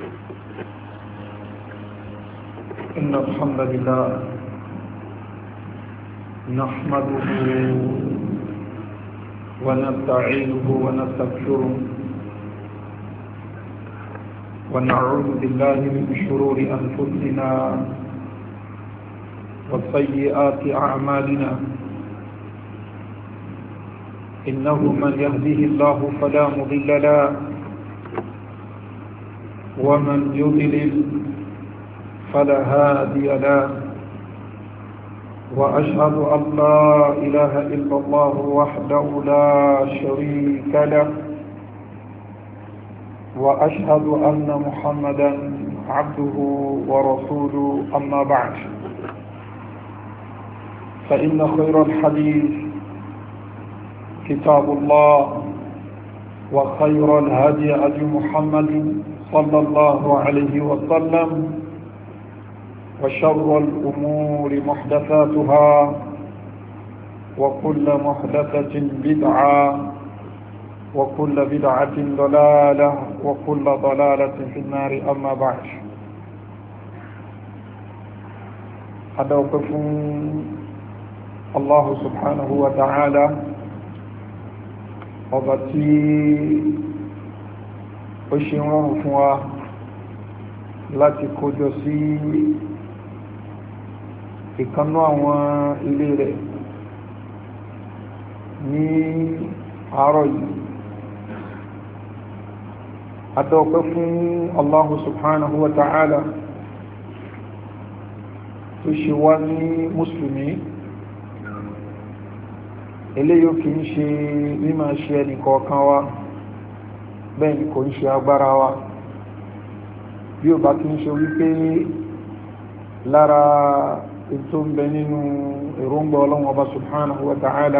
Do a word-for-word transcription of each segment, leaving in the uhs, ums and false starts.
إن الحمد لله نحمده ونستعينه ونستغفره ونعوذ بالله من شرور أنفسنا وسيئات أعمالنا إنه من يهده الله فلا مضل له ومن يضلل فلا هادي له وأشهد أن لا إله إلا الله وحده لا شريك له وأشهد أن محمدا عبده ورسوله أما بعد فإن خير الحديث كتاب الله وخير الهدي هدي محمد صلى الله عليه وسلم وشر الأمور محدثاتها وكل محدثة بدعة وكل بدعة ضلالة وكل ضلالة في النار أما بعد أدوقف الله سبحانه وتعالى وبتي وشيرون فوا láti kójọ sí ìkanú àwọn ilé rẹ̀ ní àárọ̀ yìí adọ́pẹ́ fún Allahu subhanahu wa ta'ala tó ṣe wá ní mùsùlùmí eléyìí kì í ṣe mímọ̀ ṣe ẹnìkọ̀ọ̀kan wa bẹ́ẹ̀ ni kò ń ṣe agbára wa bí o bá kí ń ṣe wípé lára ètò ń bẹ nínú èròǹgbà Ọlọ́run Ọba subhanahu wa ta'ala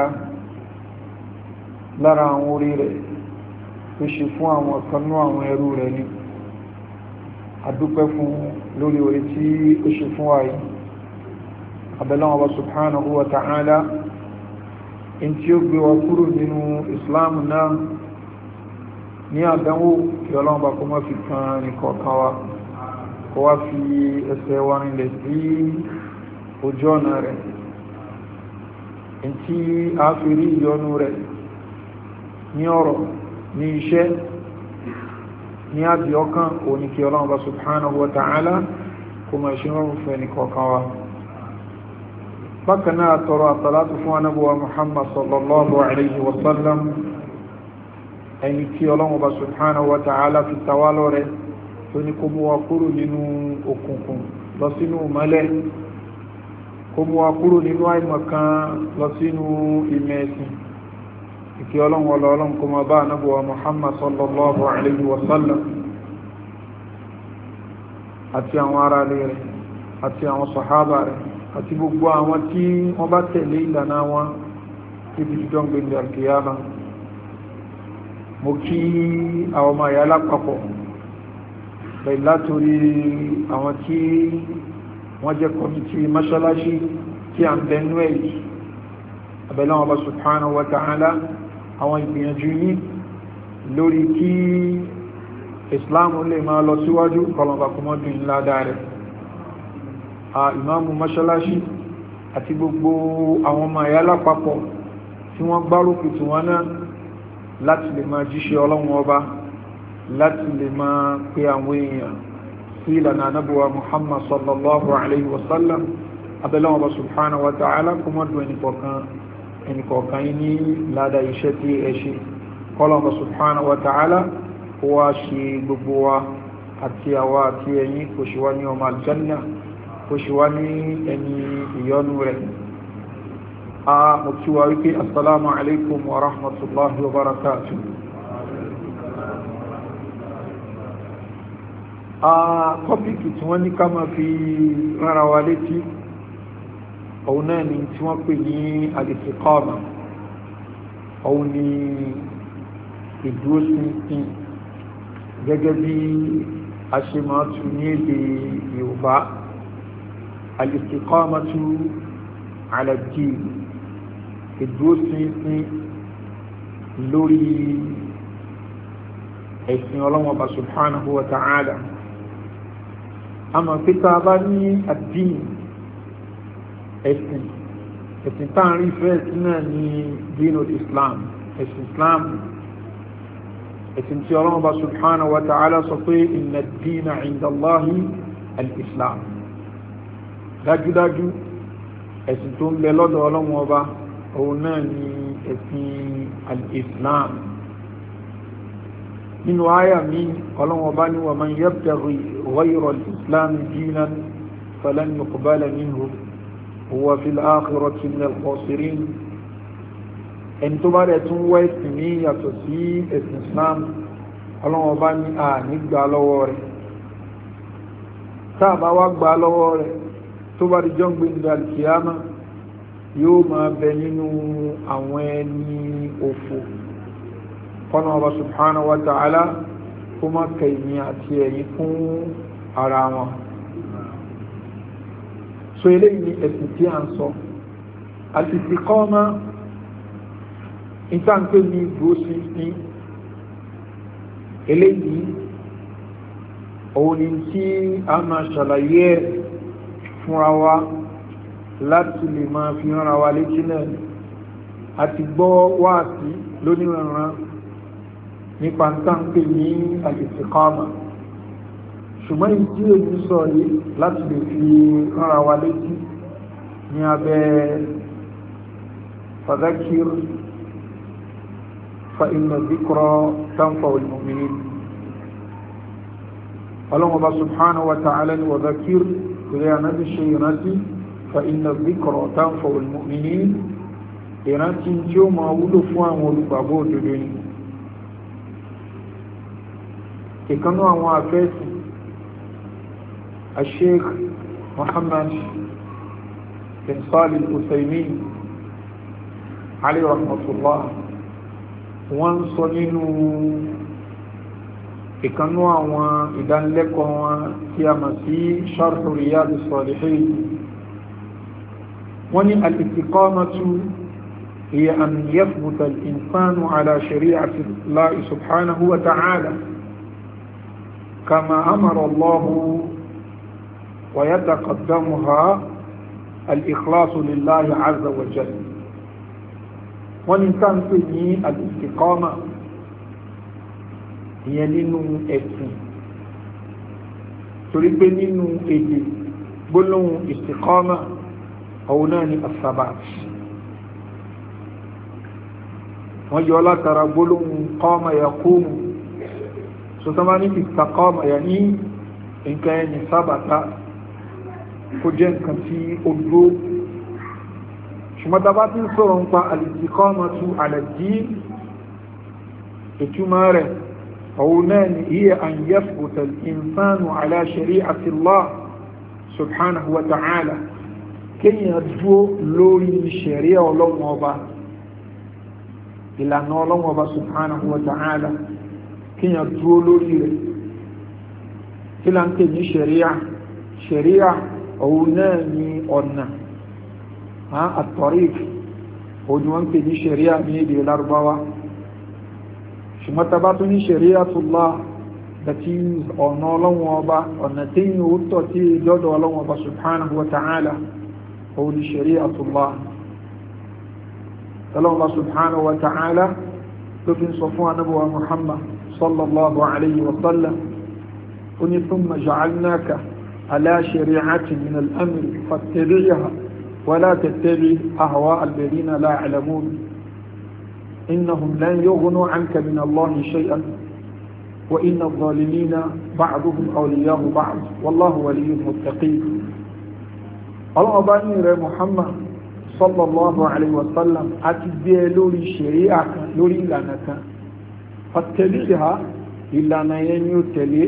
lára àwọn orí rẹ̀ tó ṣe fún àwọn kanú àwọn ẹrú rẹ̀ ni adúpẹ́ fún lórí orí tí ó ṣe fún wa yìí abẹ́lọ́run Ọba subhanahu wa ta'ala in tí ó gbé wa kúrò nínú Islam náà ní àdánwò kí Ọlọ́run bá kó má fi kan nìkọ̀ọ̀kan wa kó wá fi ẹsẹ̀ wa rinlẹ̀ sí ojú ọ̀nà rẹ̀ in tí a fi rí ìyọ́nú rẹ̀ ní ọ̀rọ̀ ní iṣẹ́ ní àdì ọkàn òní kí Ọlọ́run bá subhanahu wa ta'ala kó má ṣe rọrùn fún ẹnìkọ̀ọ̀kan wa bákan náà tọrọ àtàlátù fún anábọ̀wá Muhammad sallallahu alayhi wa sallam ẹni tí Ọlọ́run Ọba subhanahu wa ta'ala fi tawálọ́ rẹ̀ tó ní kó mú wa kúrò nínú òkùnkùn lọ sínú mọ́lẹ̀ kó mú wa kúrò nínú àìmọ̀kan lọ sínú ìmẹ̀ ẹ̀sìn ìkí Ọlọ́run Ọlọ́run kó máa bá ànábọ̀wá Muhammad sallallahu alayhi wa sallam àti àwọn ará rẹ̀ àti àwọn sàhábà rẹ̀ àti gbogbo àwọn tí wọ́n bá tẹ̀lé ìlànà wọn títí jíjọ́ ń gbé al-qiyama mo kí àwọn ọmọ ìyá lápapọ̀ pẹ̀lú látorí àwọn tí wọ́n jẹ́ kọmítì mọ́ṣáláṣí tí a ń bẹnú ẹ̀yí abẹ́lẹ́ wọn bá subhanahu wa ta'ala àwọn ìgbìyànjú yìí lórí kí Islam lè máa lọ síwájú kọlọ̀bà kọmọdún ńlá dáre ìmáàmù mọ́ṣáláṣí àti gbogbo àwọn ọmọ ìyá lápapọ̀ tí wọ́n gbárùkù tí wọ́n náà láti lè máa jíṣẹ́ Ọlọ́run Ọba láti lè máa pè àwọn èèyàn sí ìlànà anábíwa Muhammad sallallahu alayhi wa sallam abẹ́lẹ́wọ̀n Ọba subhanahu wa ta'ala kó mọ́ dùn ẹnìkọ̀ọ̀kan yìí ní ládá iṣẹ́ tí ẹ ṣe kọ́lọ̀ Ọba subhanahu wa ta'ala kó wá ṣe gbogbo wa àti àwa àti ẹ̀yin kò ṣe wá ní ọmọ aljanna kò ṣe wá ní ẹni ìyọ́nú rẹ̀ mo kí wa wípé assalamu alaikum wa rahmatullahi wa barakatuh. Kọ́pìkì tí wọ́n ní ká máa fi rárá wa létí òun náà ni tí wọ́n pè ní al-istiqama òun ni ìdúróṣinṣin gẹ́gẹ́ bí a ṣe máa tún ní èdè Yorùbá al-istiqamatu ala ad-din ìdúróṣinṣin lórí ẹ̀sìn Ọlọ́hun Ọba subhanahu wa ta'ala àmọ́ pé tá a bá ní àdín ẹ̀sìn ẹ̀sìn tá à ń rí fẹ́ẹ̀ sí náà ní dínú islam ẹ̀sìn islam ẹ̀sìn tí ọlọ́run bá subhanahu wa ta'ala sọ pé inna ad-dina 'inda Allahi al-islam dájúdájú ẹ̀sìn tó ń bẹ lọ́dọ̀ ọlọ́run ọba òun náà ní ẹ̀sìn al-islam nínú àyà mi ọlọ́run ọba ní wa man yabtaghi ghayra al-islam dinan falan yuqbala minhu huwa fil akhirati min al-khasirin ẹni tó bá rẹ̀ tún wá ẹ̀sìn ní yàtọ̀ sí ẹ̀sìn islam ọlọ́run ọba ní à nígbà lọ́wọ́ rẹ̀ tá a bá wá gbà lọ́wọ́ rẹ̀ tó bá di jọ́ ń gbé ní alkiyama yóò máa bẹ nínú àwọn ẹni òfò kọ́nà ọba subhanahu wa ta'ala kó má kẹ̀yìn àti ẹ̀yìn fún ara wọn so eléyìí ni ẹ̀sìn tí a ń sọ al-istiqama ìtànkè ní ìdúrósí ní eléyìí òun ni tí a máa ṣàlàyé fúnra wa láti lè máa fi rán wa létí náà àti gbọ́ wáàsí lóníranran nípa ìtànkè ní al-istiqama ṣùgbọ́n ìdí èyí sọ yìí láti lè fi rán wa létí ní abẹ́ fadhakir فإن الذكرى تنفع المؤمنين الله سبحانه وتعالى وذكر إلى نبي الشيطان فإن الذكرى تنفع المؤمنين ìrántí tí ó máa wúlò fún àwọn olùgbàgbọ́ òdodo ni ìkanú àwọn afẹ́sì Sheikh Muhammad bin Salih al-Uthaymin alayhi rahmatullah wọ́n sọ nínú ìkanú àwọn ìdánilẹ́kọ̀ọ́ wọn tí a mọ̀ sí Sharh Riyadus Salihin wọ́n ní al-istiqamatu hiya an yathbuta al-insanu ala shari'ati Allah subhanahu wa ta'ala kama amara Allah wa yataqaddamuha al-ikhlasu lillahi azza wa jalla wọ́n ní sáńpé ní al-istiqama ìyẹn nínú ẹ̀sìn torí pé nínú èdè gbólóhùn istiqama òun náà ní as-sabat wọ́n yọ látara gbólóhùn qama yaqumu sọ́tọ́mà ní istaqama yà ní nǹkan ẹni sábàtà kó jẹ́ nǹkan tí ó dúró ṣùgbọ́n bá tí ń sọ̀rọ̀ ń pa al-istiqamatu ala ad-din ìtumọ̀ rẹ̀ òun náà ni hiya an yathbuta al-insanu ala shari'ati Allah subhanahu wa ta'ala kéèyàn dúó lórí ṣẹ̀ríà Ọlọ́run ọba ìlànà Ọlọ́run ọba subhanahu wa ta'ala kéèyàn dúó lórí rẹ̀ kí là ń pè ní ṣẹ̀ríà ṣẹ̀ríà òun náà ni ọ̀nà الطريق وجوان في شريعة ميدي الأربعة شما تباتني شريعة الله التي أنا الله وبا ونتين وطتي جد الله وبا سبحانه وتعالى هو شريعة الله الله سبحانه وتعالى لكن صفوان نبوة محمد صلى الله عليه وسلم ثم جعلناك على شريعة من الأمر فاتبعها ولا تتبع أهواء الذين لا يعلمون إنهم لن يغنوا عنك من الله شيئا وإن الظالمين بعضهم أولياء بعض والله ولي المتقين الله باني محمد صلى الله عليه وسلم أتبع لوري شريعة لوري لعنة فاتبعها إلا ما ينتلي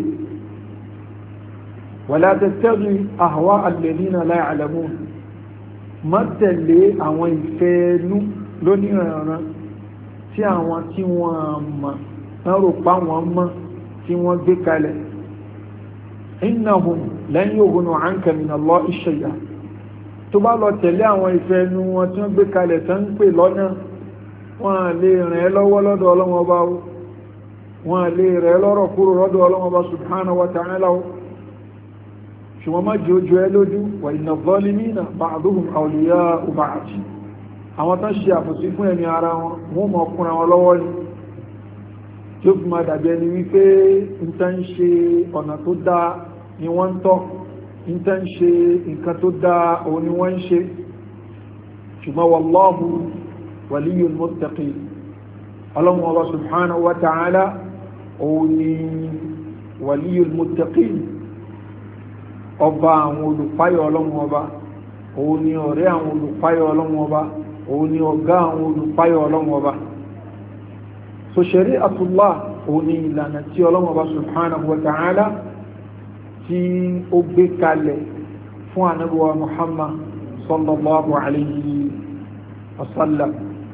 ولا تتبع أهواء الذين لا يعلمون má tẹ̀lé àwọn ìfẹ́ẹ̀nú lóníranran tí àwọn tí wọ́n mọ̀ tán rò pa wọn mọ́ tí wọ́n gbé kalẹ̀ innahum lan yughnu 'anka min Allahi shay'a tó bá lọ tẹ̀lé àwọn ìfẹ́ẹ̀nú wọn tí wọ́n gbé kalẹ̀ tán ń pè lọ́nà wọ́n lè rìn ẹ́ lọ́wọ́ lọ́dọ̀ Ọlọ́run Ọba wọ́n lè rẹ̀ lọ́rọ̀ kúrò lọ́dọ̀ Ọlọ́run Ọba subhanahu wa ta'ala ṣùgbọ́n má jẹ́ ojú ẹ lójú wa inna adh-dhalimina ba'duhum awliya'u ba'd àwọn tán ṣe àbòsí fún ẹ̀mí ara wọn wọ́n mọ̀ kúnra wọn lọ́wọ́ ni tí ó fi máa dàbí ẹni wípé ń tán ṣe ọ̀nà tó dáa ni wọ́n ń tọ́ ń tán ṣe nǹkan tó dáa òun ni wọ́n ń ṣe ṣùgbọ́n wallahu waliyyul muttaqin ọlọ́run ọba subhanahu wa ta'ala òun ni waliyyul muttaqin ọba àwọn olùpáyọ̀ ọlọ́run ọba òun ni ọ̀rẹ́ àwọn olùpáyọ̀ ọlọ́run ọba òun ni ọ̀gá àwọn olùpáyọ̀ ọlọ́run ọba so shari'atullah òun ni ìlànà tí ọlọ́run ọba subhanahu wa ta'ala tí ó gbé kalẹ̀ fún ànábì wa Muhammad sallallahu alayhi wa sallam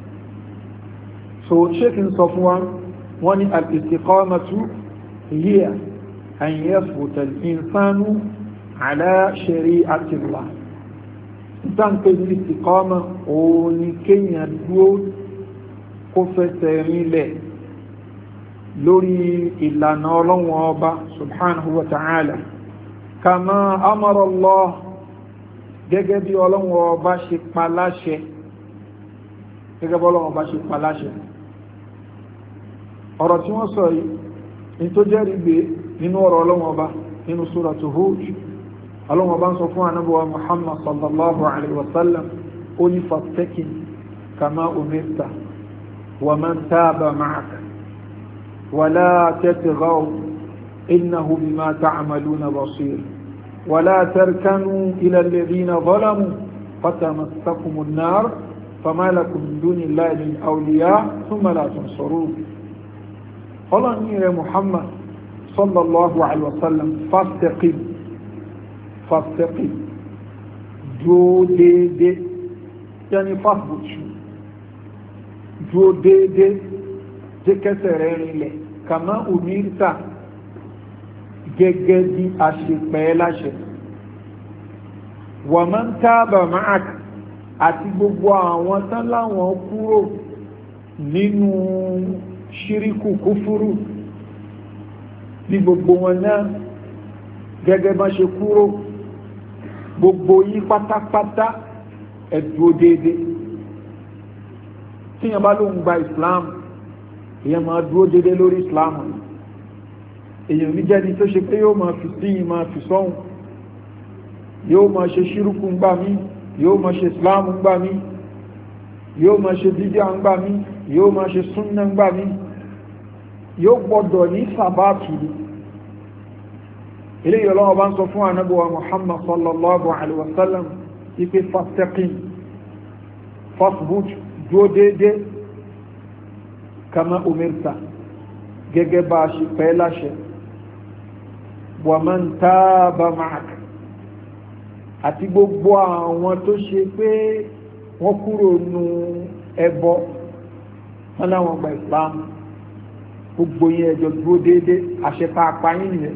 so sheikh ń sọ fún wa wọ́n ní al-istiqamatu hiya an yathbuta al-insanu ala shari'atillah ìtànkè ní istiqama òun ni kéèyàn dúró kó fẹsẹ̀ rinlẹ̀ lórí ìlànà ọlọ́run ọba subhanahu wa ta'ala kama amara Allah gẹ́gẹ́ bí ọlọ́run ọba ṣe pa láṣẹ gẹ́gẹ́ bí ọlọ́run ọba ṣe pa láṣẹ ọ̀rọ̀ tí wọ́n sọ yìí ní tó jẹ́rìí gbé nínú ọ̀rọ̀ ọlọ́run ọba nínú suratu Hud ọlọ́run ọba ń sọ fún ànábì wa Muhammad sallallahu alaihi wasallam ó ní fastaqim kama umirta wa man taba ma'aka ولا تطغوا إنه بما تعملون بصير ولا تركنوا إلى الذين ظلموا فتمسكم النار فما لكم من دون الله من أولياء ثم لا تنصرون قال يا محمد صلى الله عليه وسلم فاستقم فاستقم جو دي دي يعني فاثبت جو دي دي jẹ́ kẹsẹ̀ rẹ̀ rinlẹ̀ kàmá umirta gẹ́gẹ́ bí a ṣe pẹ́ láṣẹ wa man taba ma'ak àti gbogbo àwọn tán láwọn kúrò nínú ṣíríkù kúfúrú ní gbogbo wọn náà gẹ́gẹ́ bá ṣe kúrò gbogbo yí pátápátá ẹ̀dùn déédéé tíyàn bá ló ń gba Islam èyàn máa dúró dédé lórí Islam èyàn ní jẹ́ni tó ṣe pé yóò máa fi síyìn máa fi sọ́hun yóò máa ṣe ṣírùkù ń gbà mí yóò máa ṣe Islam ń gbà mí yóò máa ṣe dídíà ń gbà mí yóò máa ṣe súnnà ń gbà mí yóò gbọdọ̀ ní sàbátù ilé ìyọlọ́wọ́ bá ń sọ fún ànábì wa Muhammad sallallahu alaihi wasallam ipe fastaqim fasbut dúró dédé kama umirta gẹ́gẹ́ bá ṣe pẹ́ láṣẹ wa man taba ma'ak àti gbogbo àwọn tó ṣe pé wọ́n kúrò nù ẹbọ wọ́n láwọn gba Islam gbogbo yẹn ẹjọ́ dúró déédé àṣẹta apáyín nìyẹn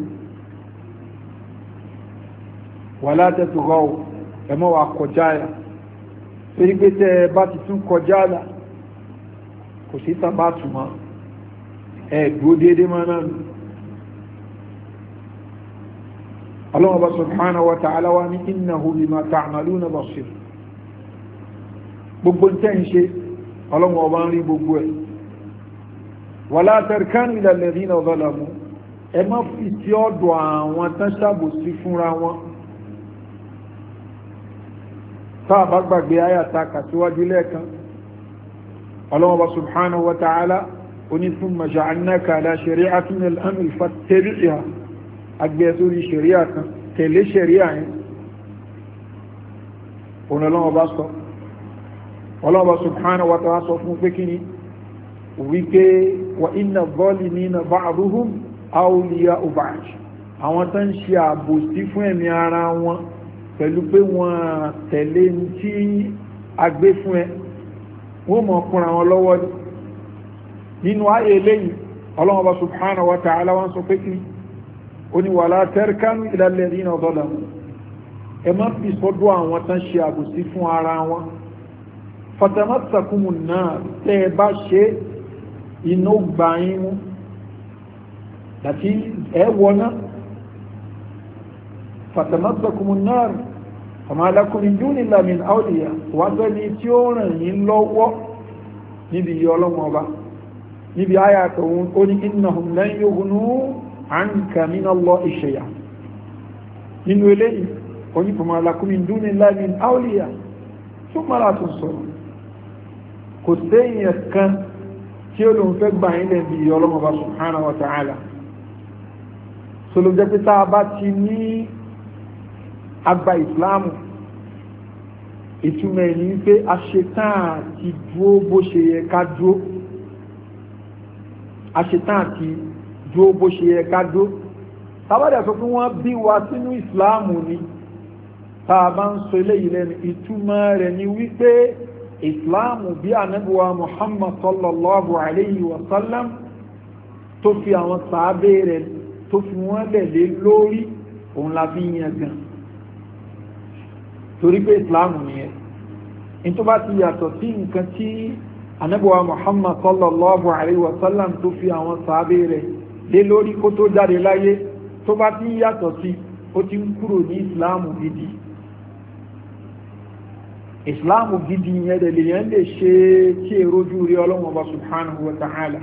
wala tatghaw ẹmọ́ wa kọjá ẹ̀ torí pé tẹ́ ẹ bá ti tún kọjá là kò sí tàbátù mọ́ ẹ̀gbó dédé máa náà nù Allah subhanahu wa ta'ala wa ní innahu bima ta'maluna basir gbogbo tẹ́ ń ṣe Allah ọba ń rí gbogbo ẹ̀ wala tarkanu ila alladhina zalamu ẹ má fi sí ọ̀dọ̀ àwọn tán ṣàbòsí fúnra wọn tá bá gbàgbé ayàta kàtíwájú lẹ́ẹ̀kan Allah subhanahu wa ta'ala oní thumma ja'alnaka ala shari'atin min al-amri fattabi'ha agbẹ́sórí ṣẹ̀ríà kan tẹ̀lé ṣẹ̀ríà yẹn òun Allah bá sọ Allah subhanahu wa ta'ala sọ fún pé kíni wípé wa inna adh-dhalimina ba'duhum awliya'u ba'd àwọn tán ṣe àbòsí fún ẹ̀mí ara wọn pẹ̀lú pé wọ́n tẹ̀lé tí agbé fún ẹ wọ́n mọ̀ kúnra wọn lọ́wọ́ nínú ayé eléyìí Allah subhanahu wa ta'ala wọ́n sọ pé kí o ní wala tarkanu ila alladhina zalamu ẹ má fi sọ́dọ̀ àwọn tán ṣe àbòsí fún ara wọn fatamassakumun nar tẹ́ ẹ bá ṣe iná gbà yín mú àti ẹ wọná fatamassakumun nar fama lakum min dunillahi min awliya wà tó ní tí ó ràn yín lọ́wọ́ níbi ìyọ́ ọlọ́run ọba níbi àyà tòun ó ní innahum lan yughnu anka minallahi shay'a nínú eléyìí ó ní fama lakum min dunillahi min awliya thumma la tunsarun kò sẹ́yìn kan tí ó lòun fẹ́ gbà yín lẹ́bi ìyọ́ ọlọ́run ọba subhanahu wa ta'ala sọlọ jẹ́ pé tá a bá ti ní agba ìsìláàmù ìtumọ̀ ẹ̀ ní pé a ṣetán àti dúó bó ṣe yẹ ká dúó a ṣetán àti dúó bó ṣe yẹ ká dúó tábàdà sọ fún wọn bí wa sínú ìsìláàmù ni tá a bá ń sọ eléyìí lẹ́nu ìtumọ̀ rẹ̀ ni wípé ìsìláàmù bí ànábùwà Muhammad sallallahu alayhi wa sallam tó fi àwọn sàábé rẹ̀ tó fi wọ́n lẹ̀lé lórí òun la fi yàn gan torí pé ìsìláàmù nìyẹn in tó bá ti yàtọ̀ sí nǹkan tí anábọ̀wá Muhammad sallallahu alayhi wa sallam tó fi àwọn sàábé rẹ̀ lé lórí kó tó jáde láyé tó bá ti yàtọ̀ sí ó ti ń kúrò ní ìsìláàmù gidi ìsìláàmù gidi yẹn lè yẹn lè ṣe tí èròjú rí ọlọ́wọ́n bá subhanahu wa ta'ala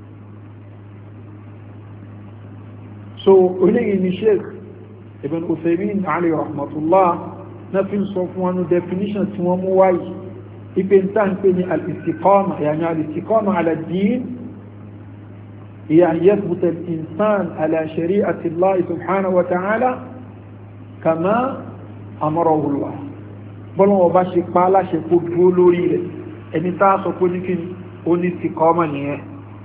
so oníyìn ni sheikh ibn Uthaymin alayhi rahmatullah na fi sọ fún wọn definition tí wọ́n mú wáyé ipe n ta n pe ni al-istiqama yani al-istiqama ala din hiya an yathbuta al-insan ala shari'ati Allah subhanahu wa ta'ala kama amarahu Allah bọ́lá wọn bá ṣe pa aláṣẹ kó dúró lórí rẹ̀ ẹni tá a sọ pé ní kí ni ó ní istiqama nìyẹn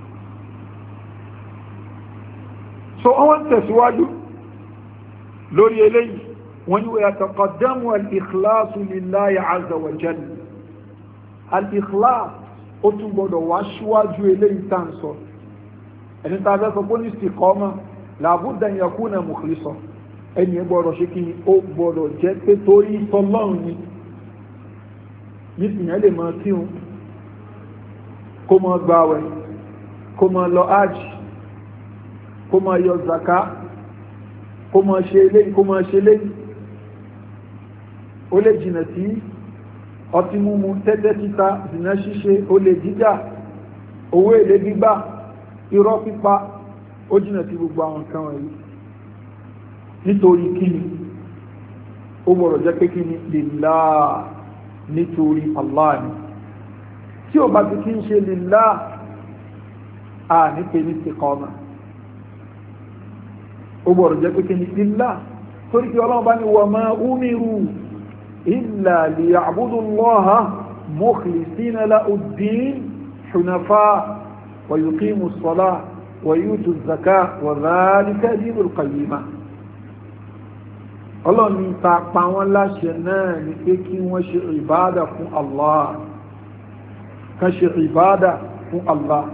so wọ́n tẹ̀síwájú lórí eléyìí wọ́n ni wọ́n yataqaddamu al-ikhlasu lillahi azza wa jalla al-ikhlas ó tún gbọdọ̀ wá síwájú eléyìí tá ń sọ ẹni tá a fẹ́ sọ pé ní istiqama labudda an yakuna mukhlisa ẹni gbọdọ̀ ṣe kí ni ó gbọdọ̀ jẹ́ pé torí tọ́lọ́run ni nísìnyẹn lè máa kírun kó máa gbààwẹ̀ kó máa lọ hajj kó máa yọ zaka kó máa ṣe eléyìí kó máa ṣe eléyìí ó lè jìnà sí ọtí mímu tẹ́tẹ́ títa zìnà ṣíṣe ó lè jíjà owó èlé gbígbà irọ́ pípa ó jìnà sí gbogbo àwọn nǹkan wọ̀nyí nítorí kíni ó gbọ́dọ̀ jẹ́ pé kíni lillah nítorí Allah ni tí ó bá ti kí ń ṣe lillah à ní pé ní istiqama ó gbọ́dọ̀ jẹ́ pé kíni lillah torí kí ọlọ́run bá ní wa ma umiru illa liya'budu Allaha mukhlisina lahu ad-din hunafa wa yuqimu as-salata wa yutu az-zakata wa dhalika dinul qayyimah ọlọ́run ní ta pa wọ́n láṣẹ náà ní pé kí wọ́n ṣe ìbádà fún Allah kan ṣe ìbádà fún Allah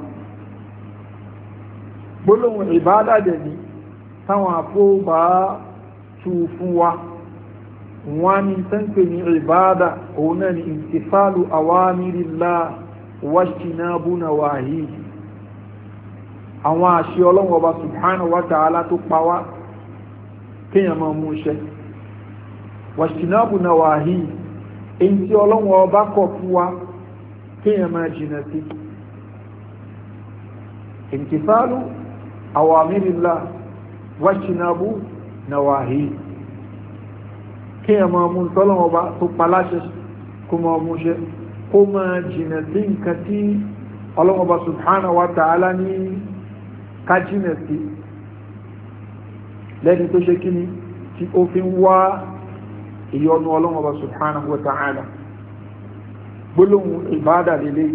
gbólóhùn ìbádà dẹ̀ ní táwọn àfóbá tú fún wa wọ́n ní tẹ́ǹpẹ̀ ní ìbádà òun náà ní imtisalu awamirillah wajtinabu nawahi àwọn àṣẹ ọlọ́run ọba subhanahu wa ta'ala tó pa wá kéèyàn máa mú iṣẹ́ wàṣìnáàbù nawahi èyí tí ọlọ́wọ́ ọba kọ̀ fún wa kéèyàn máa jìnà sí imtisalu awamirillah wàṣìnáàbù nawahi kéèyàn máa mú tọ́lọ́wọ́ ọba tó paláṣẹ kó máa mú iṣẹ́ kó máa jìnà sí nǹkan tí ọlọ́wọ́ ọba subhanahu wa ta'ala ní ká jìnà sí lẹ́ni tó ṣe kíni tí ó fi ń wá ìyọnu Ọlọ́run Ọba subhanahu wa ta'ala gbólóhùn ìbádà lélẹ̀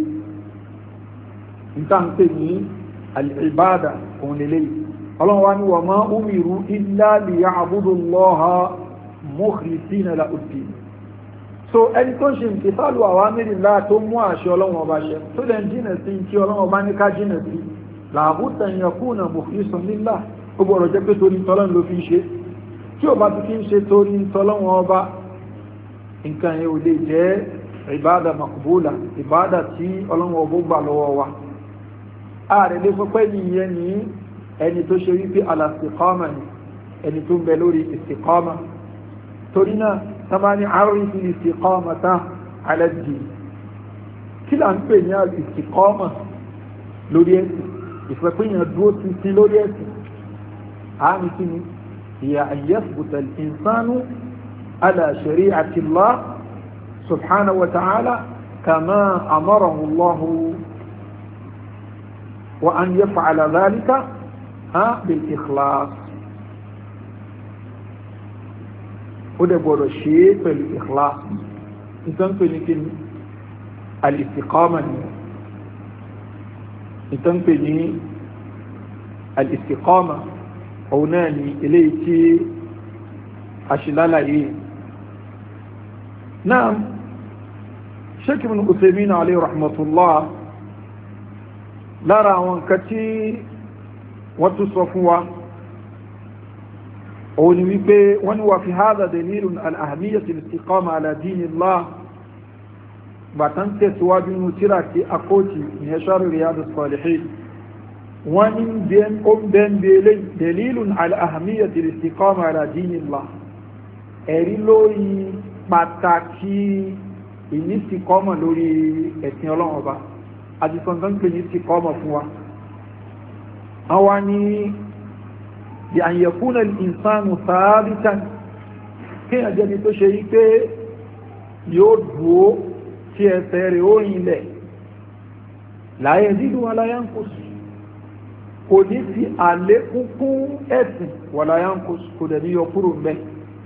ìtàǹpé ní al-ìbádà òun lélẹ̀ Ọlọ́run wá ní wa ma umiru illa liya'budu Allaha mukhlisina lahu ad-din so ẹni tó ṣe ìtìsálù awamirillah tó mú àṣẹ Ọlọ́run Ọba ṣẹ tó lẹ́ jìnà sí tí Ọlọ́run Ọba ní ká jìnà sí làbúta yakuna mukhlisan lillah ó gbọ́dọ̀ jẹ́ pé torí tọ́lọ́n ló fi ń ṣe tí ó bá ti fi ń ṣe torí tọ́lọ́wọ́n ọba nǹkan yẹn ò lè jẹ́ ìbádà makbúlà ìbádà tí ọlọ́wọ́n ọba gbà lọ́wọ́ wa ààrẹ lè sọ pé nìyẹn ní ẹni tó ṣe wípé al-istiqama ni ẹni tó ń bẹ lórí istiqama torí náà tamani arifi istiqamata ala din kí là ń pè ní istiqama lórí ẹ̀sìn ìfẹ́pẹ́yàn dúró títí lórí ẹ̀sìn àmì kí ni hiya an yathbuta al-insanu ala shari'ati Allah subhanahu wa ta'ala kama amarahu Allah wa an yaf'ala dhalika bil ikhlas ó dẹ̀ gbọ́dọ̀ ṣe pẹ̀lú ikhlas ìtàn pè ní kí ni al-istiqama ni ìtàn pè ní al-istiqama òun náà ni eléyìí tí aṣìlálàyé náà Sheikh Ibn Uthaymin alayhi rahmatullah lára àwọn nǹkan tí wọ́n tún sọ fún wa òun ni wípé wọ́n ni wà fi hadha dalilun al-ahamiyyati al-istiqama ala dinillah bàtán tẹ̀síwájú nínú tíra tí akóòtì ní ẹ̀ṣọ́rọ̀ Riyadus Salihin wọ́n ní bẹ́ẹ̀bẹ̀ẹ́lẹ́ dalilun ala ahamiyyati al-istiqama ala dinillah ẹ̀rí lórí pàtàkì ìnísìkọ́mọ̀ lórí ẹ̀sìn Ọlọ́run Ọba àti sọ̀tán pé ní ìsìkọ́mọ̀ fún wa àwọn ní bí an yakuna al-insanu thabitan kí àjẹ́ni tó ṣe yí pé yóò dúó tí ẹsẹ̀ rẹ̀ ó yìnlẹ̀ la yazidu wa la yanqus kò ní sí àlékúnkún ẹ̀sìn wa la yanqus kò dẹ̀ ní yọ kúrò mẹ́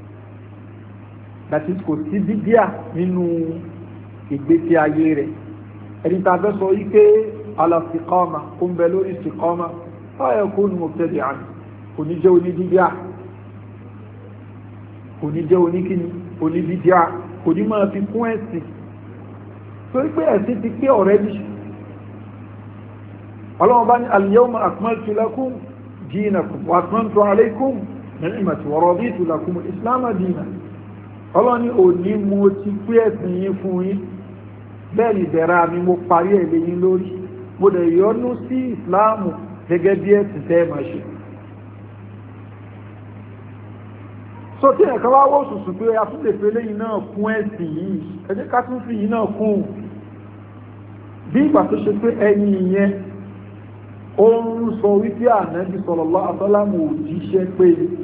láti kò sí dídíà nínú ìgbésí ayé rẹ̀ ẹni tàbẹ́ sọ yí pé ala istiqama kó ń bẹ lórí istiqama fa yakunu mubtadi'an kò ní jẹ́ onídídíà kò ní jẹ́ oníkíní onídídíà kò ní máa fi kún ẹ̀sìn torí pé ẹ̀sìn ti pé already Ọlọ́run bá ní al-yawma akmaltu lakum dinakum wa atmamtu alaykum ni'mati wa raditu lakum al-islam dinan Ọlọ́run ní òní mo ti pé ẹ̀sìn yín fún yín bẹ́ẹ̀ ni bẹ̀rẹ̀ mi mo parí ẹ̀ lẹ́yìn lórí mo dẹ̀ yọ́nú sí ìsìláàmù gẹ́gẹ́ bí ẹ̀sìn tẹ́ máa ṣe so tí ẹ̀ka wá wọ́ sùsù pé a tún lè pé lẹ́yìn náà kún ẹ̀sìn yìí ẹ jẹ́ ká tún fi yìí náà kún bí ìgbà tó ṣe pé ẹni ìyẹn ó ń sọ wípé Ànábì sallallahu alaihi wasallam òjíṣẹ́ pé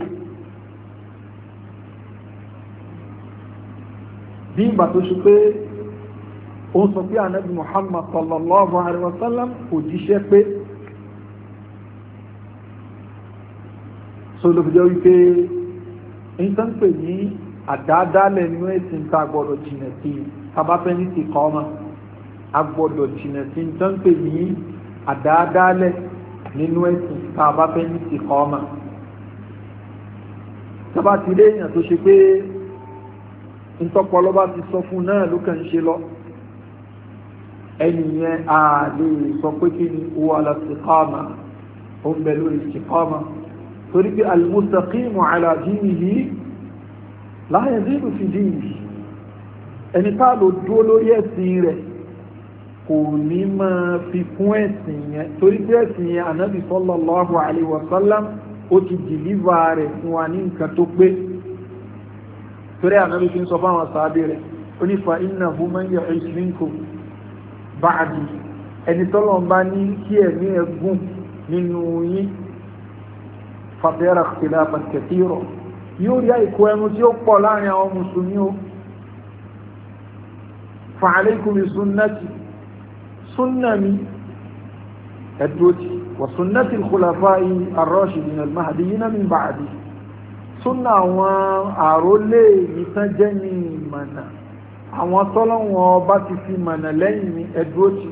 bí ìgbà tó ṣe pé ó ń sọ pé Ànábì Muhammad sallallahu alaihi wasallam òjíṣẹ́ pé so ló fi jẹ́ wípé ìtàn pè ní àdáadáalẹ̀ nínú ẹ̀sìn tá a gbọ́dọ̀ jìnà sí tàbáfẹ́ ní ti kọ́ ọmọ a gbọ́dọ̀ jìnà sí ìtàn pè ní àdáadáalẹ̀ nínú ẹ̀sìn tàbáfẹ́ ní ti kọ́ ọmọ tàbá ti lé èèyàn tó ṣe pé ìtọ́pọ̀lọ́ bá ti sọ fún náà ló kàn ń ṣe lọ ẹnìyẹn a lè sọ pé kí ni owó al-istiqama ó ń bẹ lórí istiqama torí pé al-mustaqimu ala dinihi la yazidu fi dinihi ẹni tá lò dúró lórí ẹ̀sìn rẹ̀ kò ní máa fi kún ẹ̀sìn yẹn torí pé ẹ̀sìn yẹn Ànábì sallallahu alaihi wasallam ó ti dìlíva rẹ̀ fún wa ní nǹkan tó pé torí Ànábì fi ń sọ fáwọn sàábé rẹ̀ ó ní fa innahu man ya'ish minkum ba'di ẹni tọ́lọ̀ ń bá ní kí ẹ̀mí ẹ̀gùn nínú yín fàtẹ́rà ikhtilafan kathira yóò rí àìkú ẹnu tí ó pọ̀ láàrin àwọn mùsùlùmí o fa alaykum bi sunnati sunnami ẹ̀dọ́tí wa sunnati al-khulafa'i ar-rashidin al-mahdiyyin min ba'di súnà àwọn àrólé ìtàn jẹ́ ní ìmọ̀nà àwọn tọ́lọ́wọ́n bá ti fi mọ̀nà lẹ́yìn ní ẹ̀dọ́tí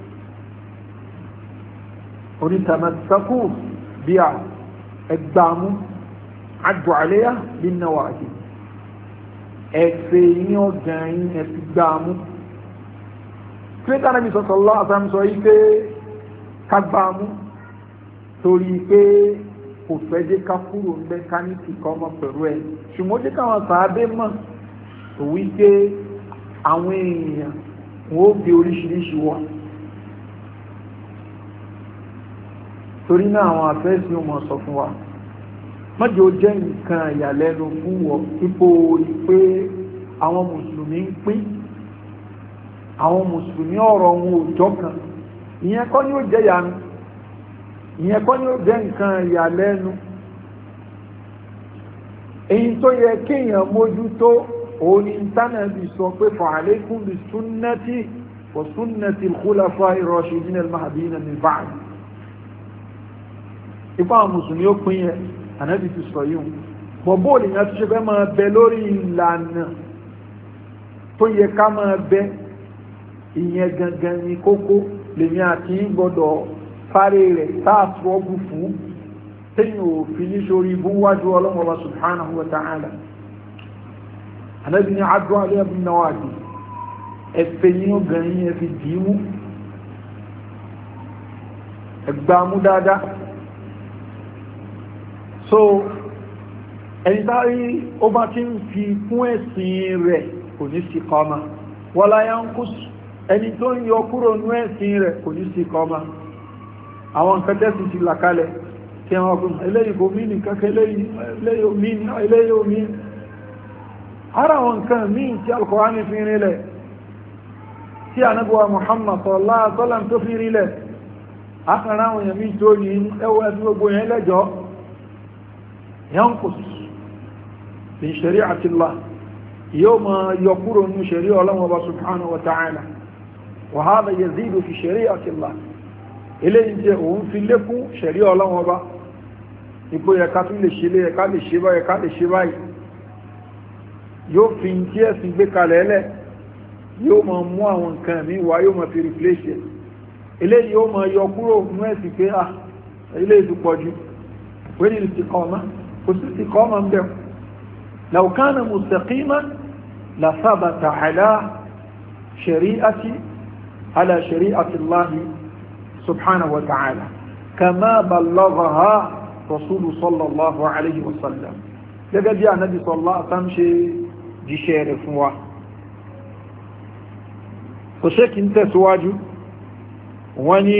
onítàmẹ́sàkù bí a ẹgbàmú àdùàléyà bí náwàájì ẹ̀fẹ́ ní ọ̀gàn yìí ẹ̀fí gbàmú kírétà náà bí sọ́sọ́lọ́ àtàmsọ yìí pé kágbàmú torí pé kò fẹ́ jẹ́ ká kúrò ń bẹ́ ká ní kíkọ́ ọmọ pẹ̀lú ẹ̀ ṣùgbọ́n jẹ́ káwọn sàábé mọ̀ wípé àwọn èèyàn wọ́n ó bí oríṣiríṣi wà torí náà àwọn afẹ́sí ọmọ sọ fún wa mọ́jọ jẹ́ nǹkan ìyàlẹ́nu fún wọ ipò pé àwọn mùsùlùmí ń pín àwọn mùsùlùmí ọ̀rọ̀ wọn òjọ́ kan ìyẹn kọ́ ni ó jẹ́ yanu ìyẹn kọ́ ni ó jẹ́ nǹkan ìyàlẹ́nu. èyí tó yẹ kéèyàn mójútó òun ni ìtànàbì sọ pé fa alaykum bi sunnati wa sunnati al-khulafa'i ar-rashidin al-mahdiyyin min ba'di. ipa àwọn mùsùlùmí ó pín yẹn ànábì ti sọ yìí bọ̀ bóòlù yẹn tó ṣe fẹ́ máa bẹ lórí ìlànà tó yẹ ká máa bẹ ìyẹn gangan ní kókó lèmi àti gbọdọ̀ fáré rẹ̀ táàtù ọgbù fún tẹ́yìn òfin ní sórí ibú wájú ọlọ́mọba subhanahu wa ta'ala. ànábì ní adùn alẹ́ ẹ̀bùn náà wájú ẹ̀fẹ̀ yín ó gan yín ẹ fi dìímú ẹgbàmú dáadáa. so ẹni tárí ó bá ti ń fi fún ẹ̀sìn rẹ̀ kò ní sí kọ́mà wala yanqus ẹni tó ń yọ kúrò ní ẹ̀sìn rẹ̀ kò ní sí kọ́mà. àwọn nǹkan tẹ́sì ti làkalẹ̀ kí wọ́n fún eléyìí kò mí nìkan eléyìí omi ara wọn nǹkan míì tí Al-Qur'ani fi rinlẹ̀ tí ànábì Muhammad sallallahu alaihi wasallam tó fi rinlẹ̀ akàrà àwọn èèyàn míì tó ní ẹwọ́ ẹ̀sìn gbogbo yẹn lẹ́jọ́ yanqus min shari'ati Allah yóò máa yọ kúrò ní sharia Allah subhanahu wa ta'ala wa hadha yazidu fi shari'ati Allah eléyìí jẹ́ òun fi lékún sharia Allah ọba ipò ẹ̀ka tún lè ṣe lé ẹ̀ka lè ṣe báyìí ẹ̀ka lè ṣe báyìí yóò fi ń tí ẹ̀sìn gbé kalẹ̀ ẹlẹ̀ yóò máa mú àwọn nǹkan mi wá yóò máa fi replace ẹ̀ eléyìí yóò máa yọ kúrò ní ẹ̀sìn pé ah eléyìí tó pọ̀ jù wọ́n ní istiqama kò sí istiqama ń bẹ̀rù law kana mustaqiman la thabata ala shari'ati ala shari'ati Allah subhanahu wa ta'ala kama ballaghaha rasulu sallallahu alayhi wa sallam gẹ́gẹ́ bí ànábì sallallahu alaihi wasallam ṣe jíṣẹ́ rẹ̀ fún wa. kò ṣe kí n tẹ̀síwájú wọ́n ní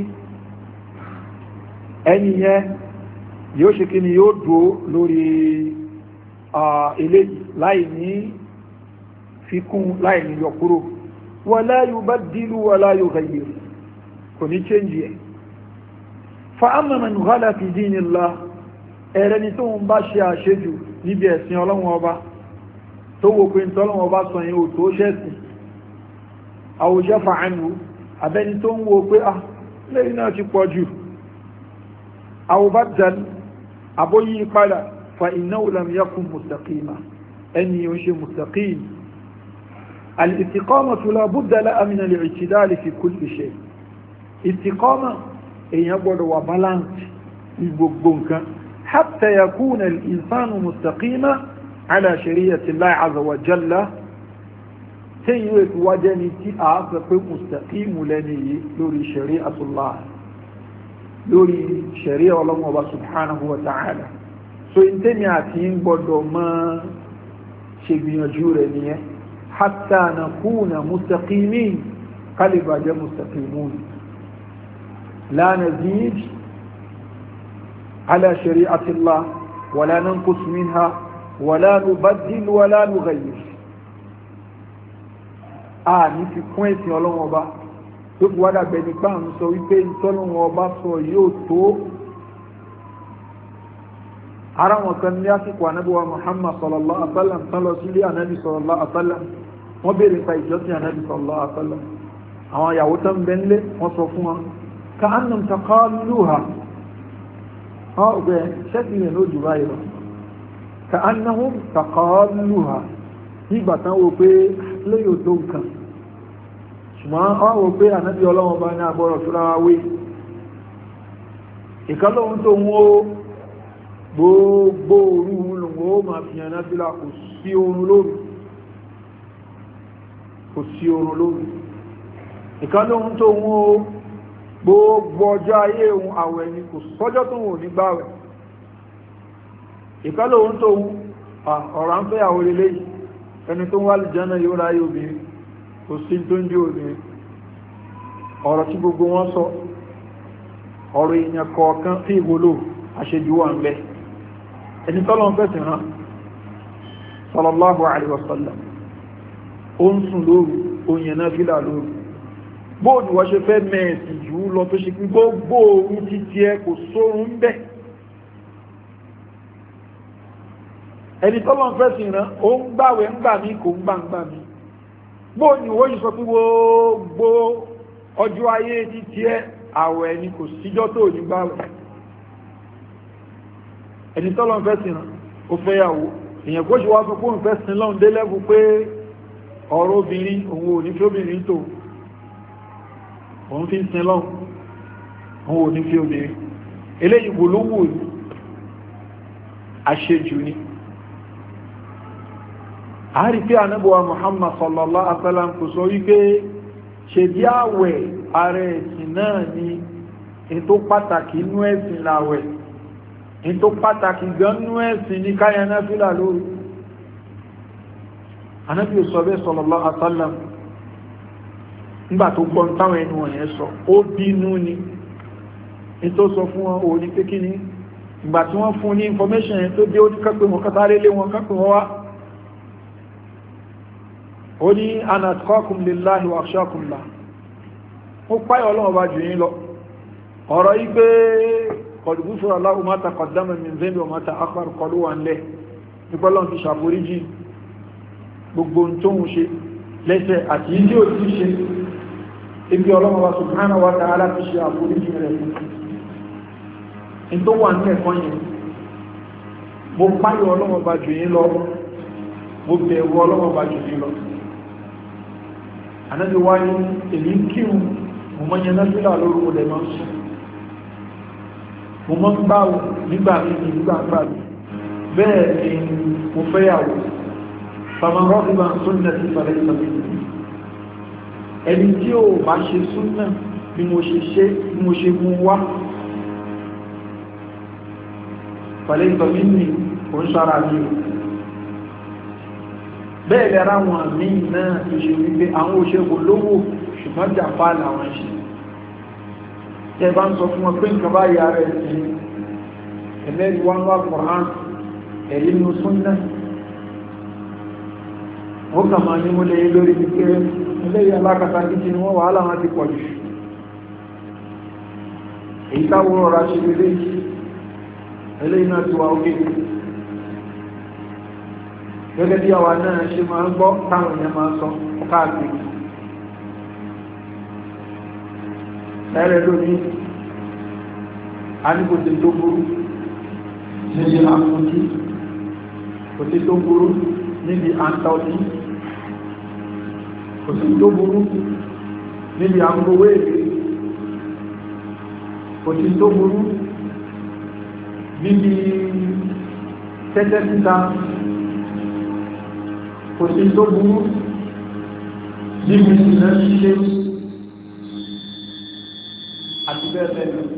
ẹni yẹn yóò ṣe kí ni yóò dúó lórí ilé láì ní fikún láì ní yọkúrò wala yubaddilu wala yughayyir kò ní change ẹ̀. fa amma man ghala fi dinillah ẹ̀rẹni tó ń bá ṣe àṣejù níbi ẹ̀sìn ọlọ́run ọba tó wò pé ìtọ́lọ́run ọba sọ yẹn ò tó ṣẹ́sìn àwòṣẹ́ fàánù abẹ́ni tó ń wò pé ah lẹ́yìn náà ti pọ̀ jù àwòbájál àbóyí padà fa innahu lam yakun mustaqima ẹni yóò ṣe mustaqim al-istiqamatu la budda laha min al-i'tidal fi kulli shay istiqama èèyàn gbọ́dọ̀ wà balance ní gbogbo nǹkan حتى يكون الإنسان مستقيما على شريعة الله عز وجل تيوك وجنتي أعطف مستقيم لني لوري شريعة الله لوري شريعة الله سبحانه وتعالى so inteni atin gbọ́dọ̀ ma ṣe gbìyànjú rẹ̀ nìyẹn hatta nakuna mustaqimin kaliba jẹ́ mustaqimun la nazid على شريعة الله ولا ننقص منها ولا نبدل ولا نغير a ní fi kún ẹ̀sìn ọlọ́run ọba tó fi wádà bẹni pa ń sọ wípé ìtọ́lọ́run ọba sọ yóò tó ara wọn kan ní àsìkò anábíwá Muhammad sallallahu alaihi wasallam tán lọ sílé anábí sallallahu alaihi wasallam wọ́n béèrè nípa ìjọsìn anábí sallallahu alaihi wasallam àwọn ìyàwó tán bẹ́ńlé wọ́n sọ fún wọn ka annam taqalluha ọgbẹ́ ṣẹ́kì rẹ̀ ló jù báyìí lọ ka annahum taqalluha nígbà tán wo pé léyò tó nǹkan ṣùgbọ́n wọ́n wo pé ànábí ọlọ́wọ́n bá ní agbọ́rọ̀ tó rárá wé ìkálóhun tó ń wó gbogbo orú lòwó ma fi hàn náà sílá kò sí oorun lóru kò sí oorun lóru ìkálóhun tó ń wó gbogbo ọjọ́ ayé ohun àwẹ̀ ni kò sọ́jọ́ tó wò ní gbáwẹ̀ ìkálò ohun tó wù ọ̀rọ̀ ń fẹ́ àwọn ilé yìí ẹni tó ń wá lìjánà yóò ráyé obìnrin kò sí tó ń dí obìnrin ọ̀rọ̀ tí gbogbo wọn sọ ọ̀rọ̀ èèyàn kọ̀ọ̀kan tí ìwòlò àṣejù wà ń bẹ ẹni tọ́lọ́n fẹ́ sìn rán sallallahu alaihi wasallam ó ń sùn lóru ó yẹn náfílà lóru bóòdù wọ́n ṣe fẹ́ mẹ́ẹ̀sì jù lọ tó ṣe pín gbogbo òru títí ẹ kò sórun ń bẹ̀ ẹni tọ́lọ́n fẹ́ sìn rán ó ń gbàwẹ̀ ń gbà mí kò ń gbà ń gbà mí bóòdù wọ́n yìí sọ pé gbogbo ọjọ́ ayé títí ẹ àwẹ̀ ni kò síjọ́ tó ní gbàwẹ̀ ẹni tọ́lọ́n fẹ́ sìn rán ó fẹ́ yàwó èèyàn kó ṣe wá sọ pé òun fẹ́ sin lọ́n dé lẹ́bù pé ọ̀rọ̀ obìnrin òun ò ní fi obìnrin tó òun fi ń sin lọ́n òun ò ní fi obìnrin eléyìí kò ló wù ní àṣejù ni a rí pé anábọ̀wà Muhammad sallallahu alaihi wasallam kò sọ wípé ṣe bí àwẹ̀ ààrẹ ẹ̀sìn náà ni ètò pàtàkì inú ẹ̀sìn làwẹ̀ ètò pàtàkì gannú ẹ̀sìn ní káyà náfílà lórí anábí ò sọ bẹ́ sallallahu alaihi wasallam nígbà tó gbọ́n táwọn ẹnu wọ̀nyẹn sọ ó bínú ni ètò sọ fún wọn òní pé kí ni ìgbà tí wọ́n fún ní information yẹn tó dé ó ní kápẹ́ wọn kátàrí lé wọn kápẹ́ wọn wá ó ní ana atqakum lillahi wa akhshakum lah ó páyọ̀ ọlọ́wọ́ bá jù yín lọ ọ̀rọ̀ yí pé kọ̀dùkú fún aláwọ̀ máta kọ̀dámẹ̀ min zambi wa máta akhar kọlu wà nílẹ̀ nípọ́lọ́n ti ṣàforíjì gbogbo tó ń ṣe lẹ́sẹ̀ àti ìdí ò ti ṣe ibi ọlọ́mọba subhanahu wa ta'ala ti ṣe àforíjì rẹ̀ fún in tó wà ní ẹ̀kọ́ yẹn mo páyọ̀ ọlọ́mọba jù yín lọ mo bẹ̀rù ọlọ́mọba jù yín lọ ànábi wáyé èmi kírun mo mọ́ yẹn náfílà lórí mo dẹ̀ máa ń sùn mo mọ́ ń gbáwò nígbà mí ní nígbà gbà mí bẹ́ẹ̀ ni mo fẹ́yàwó faman raghiba an sunnati falaysa minni ẹni tí ó bá ṣe súnnà bí mo ṣe ṣe bí mo ṣe mú wá falaysa minni kò ń ṣára mi o bẹ́ẹ̀ lẹ́ra wọn àmì náà tó ṣe wípé àwọn òṣèkò lówó ṣùgbọ́n jàpá làwọn ṣe tẹ bá ń sọ fún wọn pé nǹkan bá yà rẹ̀ sí ẹlẹ́rìí wọn wá Kùránì ẹ̀rí nínú súnnà ó kà máa ní mú lè lórí wípé ẹlẹ́rìí alákàtà títí ni wọ́n wàhálà wọn ti pọ̀ jù èyí táwọn ọ̀rọ̀ ṣe lélẹ́ eléyìí náà ti wà ókè gẹ́gẹ́ bí àwa náà ṣe máa ń gbọ́ táwọn èèyàn máa ń sọ káàkiri ẹ̀rẹ́ lónìí a ní kò tí tó burú níbi àkùnjí kò tí tó burú níbi àntọ́jí kò tí tó burú níbi àgbówé èdè kò tí tó burú níbi tẹ́tẹ́ títa kò tí tó burú níbi ìsinẹ́ ṣíṣe àti bẹ́ẹ̀ bẹ́ẹ̀ lọ.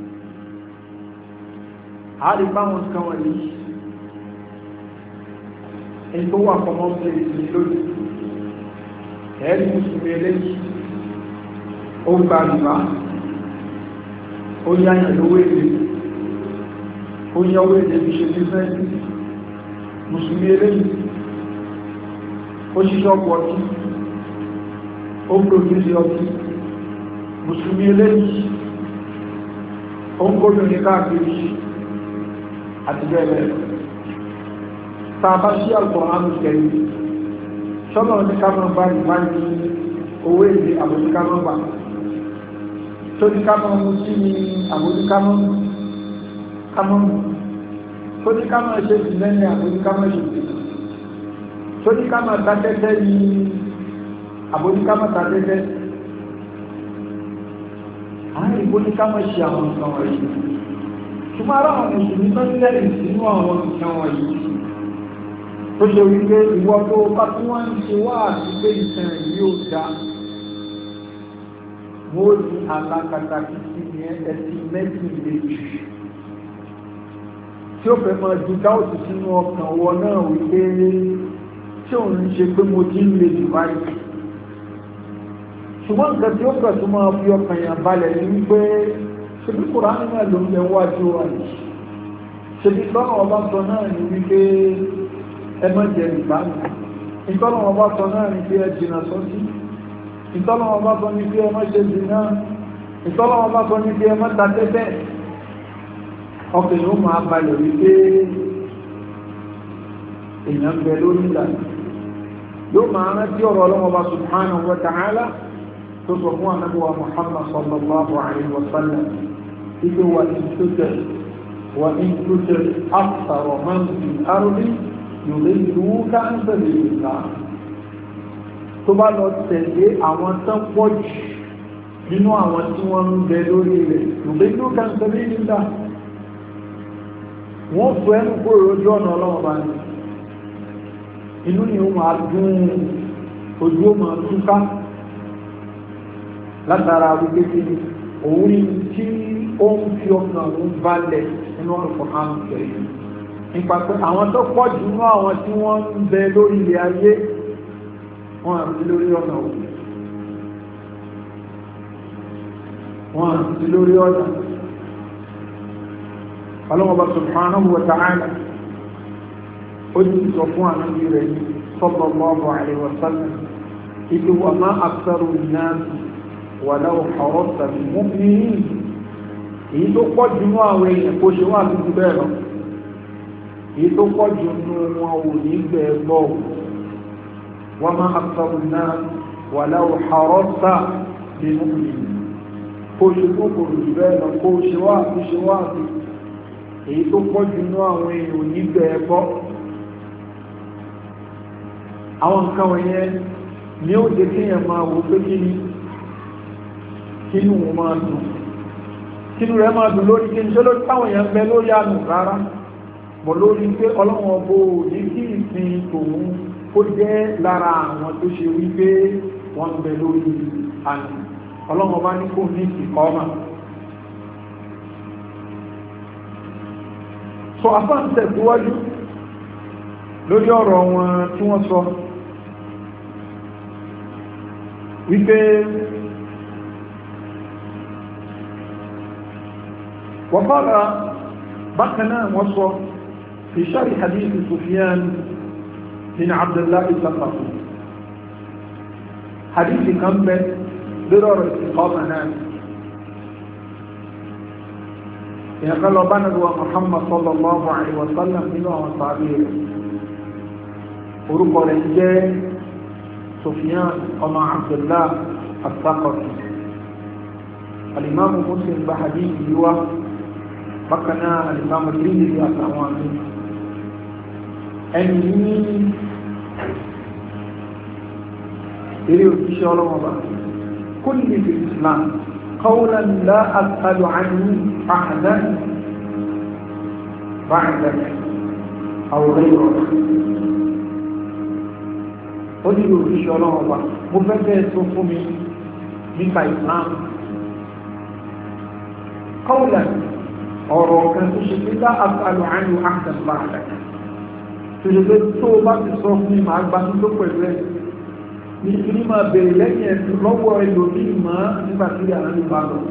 a rí báwọn kan wọ̀nyí èyí tó wà fọmọ́ sí ìsinmi lórí ẹ̀ẹ́rì mùsùlùmí eléyìí ó gba àlùbá ó yáyàn lówó èdè ó yá owó èdè fi ṣe bísẹ́ẹ̀sì mùsùlùmí eléyìí ó ṣiṣẹ́ ọ̀pọ̀ ọtí ó pòdúsí ọtí mùsùlùmí eléyìí ó ń kójú ní káàkiri àti bẹ́ẹ̀ tàbá sí Al-Qur'an Karim ṣọ́nà ní kámọ́ bá ìbá ní owó èdè àbójúkámọ́ gbà tó ní kámọ́ mú sí ní àbójúkámọ́ tó ní kámọ́ ṣe sí lẹ́yìn àbójúkámọ́ ṣe sí tó ní kámọ́ tàtẹ́tẹ́ ní àbójúkámọ́ tàtẹ́tẹ́ àárín ìbò ní kámọ́ ṣe àwọn nǹkan wọ̀nyí ṣùgbọ́n ara àwọn mùsùlùmí tó ń lẹ́rìn sínú àwọn nǹkan wọ̀nyí tó ṣe wípé ìwọ tó bá tí wọ́n ń ṣe wá àti pé ìtàn yóò dá wọ́n ní alákatá títí ní ẹ̀sìn mẹ́sìn méjì tí ó fẹ́ máa ju dáòtù sínú ọkàn wọ náà wípé tí òun ń ṣe pé mo ti ń lè jù báyìí ṣùgbọ́n nǹkan tí ó fẹ́ tó máa fi ọkàn yàn balẹ̀ ní wípé ṣebí Kùránì náà ló ń bẹ wájú wa yìí ṣe bí tọ́nà ọba sọ náà ní wípé ẹ má jẹ ìbánu ìtọ́nà ọba sọ náà ní pé ẹ jìnà sọ́sí ìtọ́nà ọba sọ ní pé ẹ má ṣe jìnà ìtọ́nà ọba sọ ní pé ẹ má ta tẹ́tẹ́ ọkùnrin ó máa balẹ̀ wípé èèyàn bẹ lórí ìlànà yóò máa rántí ọ̀rọ̀ ọlọ́mọba subhanahu wa ta'ala tó sọ fún anábíwá muhammad sallallahu alayhi wa sallam ike wa in tuti wa in tuti akthara man fi ardi yudilluka an sabilillah tó bá lọ tẹ̀lé àwọn tán pọ̀ jù nínú àwọn tí wọ́n ń bẹ lórí rẹ̀ yudilluka an sabilillah wọ́n fọ ẹnu kúrò lójú ọ̀nà ọlọ́mọba ni inú ni ó máa dún ojú ó máa túká látara wípé kí òun rí tí ó ń fi ọkàn òun balẹ̀ nínú ọ̀pọ̀ àrùn kẹrì nípa pé àwọn tó pọ̀ jù nínú àwọn tí wọ́n ń bẹ lórí ilẹ̀ ayé wọ́n àti lórí ọ̀nà òun wọ́n àti lórí ọ̀nà ọlọ́mọba subhanahu wa ta'ala ó ti sọ fún ànábì rẹ̀ sallallahu alaihi wa sallam ìpé wa ma aktharu an-nas walau harasta bi-mu'minin èyí tó pọ̀ jù nínú àwọn èèyàn kó ṣe wà títí bẹ́ẹ̀ lọ èyí tó pọ̀ jù nínú wọn ò ní gbẹ̀ gbọ́ wa ma aktharu an-nas walau harasta bi-mu'minin kó ṣe tó kò rí bẹ́ẹ̀ lọ kó ṣe wà tó ṣe wà tó èyí tó pọ̀ jù nínú àwọn èèyàn ò ní gbẹ̀ gbọ́ àwọn nǹkan wọ̀nyẹn ni ó jẹ́ kíyàn máa wò pé kí ni kínú wọn máa dùn kínú rẹ̀ máa dùn lórí kí n ṣe lórí táwọn èèyàn bẹ lórí àánú rárá bọ̀ lórí pé ọlọ́run ọbọ̀ ní kí ìsìn tòun ó jẹ́ lára àwọn tó ṣe wí pé wọ́n bẹ lórí àánú ọlọ́run ọba ní kò ní ìkọ́mà so afáǹtẹ̀ síwájú lórí ọ̀rọ̀ wọn tí wọ́n sọ wípé wọ́pàá bákanáà wọ́n sọ fi sharh hadith Sufyan bin Abdullah al-Thaqafi hadith kan bẹ lórí ọ̀rọ̀ istiqama náà ìyàkọ́ lọ bá nàbíwá Muhammad sallallahu alaihi wa sallam nínú àwọn sàábí rẹ̀ orúkọ rẹ̀ jẹ́ Sufyan ọmọ Abdullah al-Thaqafi alimamu Muslim bá hadith yìí wá bákanáà alimamu Tirmidhi àtàwọn àmì ẹni ní eré òṣìṣẹ́ ọlọ́mọba kulli fi Islam qawlan la as'alu anhu ahadan ba'daka aw ghayraka ó ní òṣìṣẹ́ ọlọ́run wa mo fẹ́ bẹ́ẹ̀ tó fún mi nípa Islam kọ́ọ̀lá ọ̀rọ̀ kan tó ṣe pé lá àfàlù àánú àkàtà àdàkà tó ṣe pé tó bá ti sọ fún mi máa gba tó pẹ̀lú ẹ̀ ní ìní máa bèèrè lẹ́yìn ẹ̀sùn lọ́wọ́ ẹlòmíì mọ́ nígbà tí àná ní bá lọ.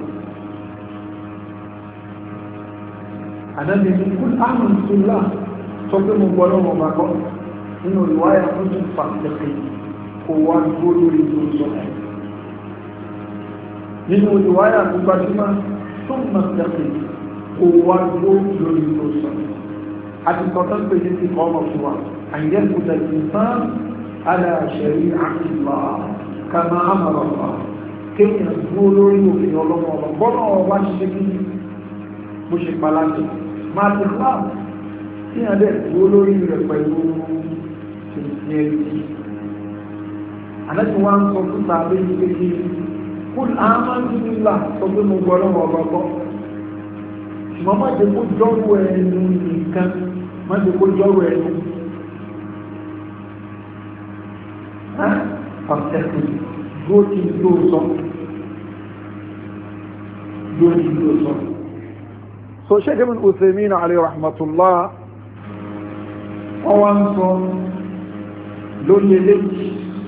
àdáni ní kúl áhùn ìṣúlá sọ pé mo gbọ́ lọ́wọ́ bá kọ́ nínú ìwáyà tó tún fàtẹ̀kì kò wá dúró lórí tó sọ nínú ìwáyà tó gbajúmọ̀ tó mọ̀tẹ̀kì kò wá dúró lórí tó sọ àti kọ́tọ́ pé ní ti kọ́ ọmọ fún wa àyẹ̀kùtà ìfán aláṣẹ̀rí àkìlá kàmá àmàlọ́pàá kéèyàn dúró lórí òfin ọlọ́mọ ọlọ́ bọ́nà ọba ṣe kí bó ṣe palájọ máa ti láàbù tí a dẹ̀ dúró lórí rẹ̀ pẹ̀lú sincerity aláti wá ń sọ fún tàbí ní kékeré kún àmàlùmílà sọ pé mo gbọ́ lọ́wọ́ ọba gbọ́ ṣùgbọ́n má jẹ́ kó jọ́rù ẹnu nìkan má jẹ́ kó jọ́rù ẹnu pàtẹ́kì gbóòtì tó sọ gbóòtì tó sọ so Sheikh Ibn Uthaymin alayhi rahmatullah wọ́n wá ń sọ lórí eléyìí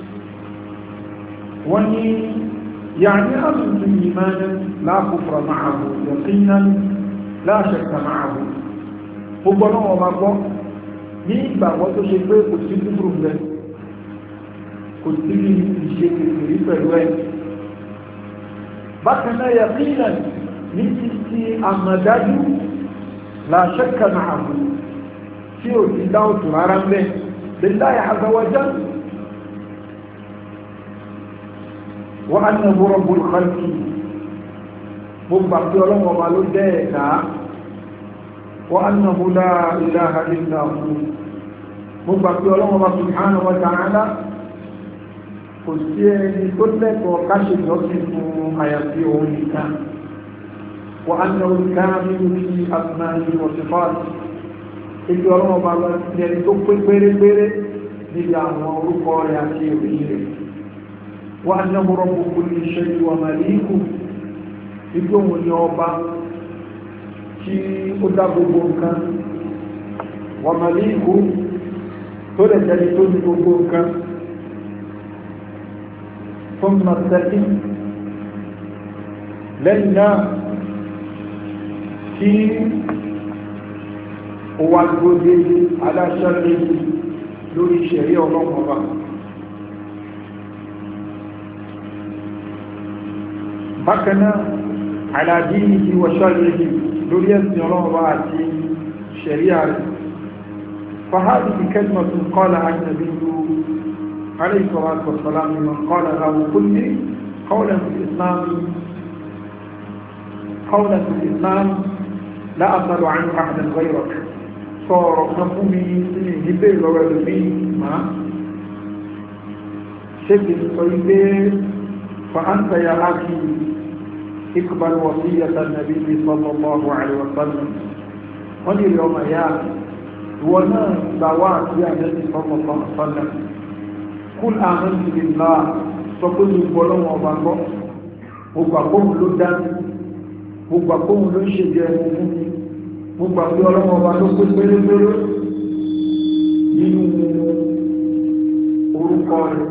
wọ́n ní يعني أمن إيمانا لا كفر معه يقينا لا شك معه gbogbo náà wọ́n bá gbọ́ ní ìgbàgbọ́ tó ṣe pé kò sí kúrò rẹ̀ kò sí ìṣe kìrì pẹ̀lú ẹ̀ bákan náà yaqīnan ní ti ti àmàdájú la shakka ma'ahu tí ò ti dá òtù rárá mẹ́ billahi azza wa jalla wa annahu rabbul khalqi gbogbo àti ọlọ́wọ́ ọba ló dẹ́ ẹ̀dá wa annahu la ilaha illa hu gbogbo àti ọlọ́wọ́ ọba subhanahu wa ta'ala kò sí ẹni tó lẹ́kọ̀ọ́ káṣe lọ́sí fún àyàfi òun nìkan wa annahu al-kāmilu fī asmā'ihi wa sifātihi ètò ọlọ́wọ́ ọba lọ sí ẹni tó pé pérépéré níbi àwọn orúkọ rẹ̀ àti ìròyìn rẹ̀ wa annahu rabbu kulli shay'in wa malikuhu ibi òun ni ọba tí ó dá gbogbo nǹkan wa maliku tó lè tẹ́lẹ̀ tó ní gbogbo nǹkan fún mọ̀tẹ́kì lẹ́yìn náà tí ó wá gbóde aláṣẹ́lẹ̀ lórí ìṣẹ̀rí ọlọ́pàá bákanáà على دينه وشرعه لوريس الله شريعه فهذه كلمة قالها النبي عليه الصلاة والسلام من قال له كل قولا في الإسلام قولا في الإسلام لا أسأل عنه أحدا غيرك صار نفهمي هبه وولمي ما شكل طيبه فأنت يا أخي اقبل وصية النبي صلى الله عليه وسلم وني اليوم يا ونا دعوات يا النبي صلى الله عليه وسلم قل آمنت بالله فقل بولون وبانغو وباقوم لدن وباقوم لنشجع وباقوم لولون وبانغو كل بلو بلو nínú orúkọ rẹ̀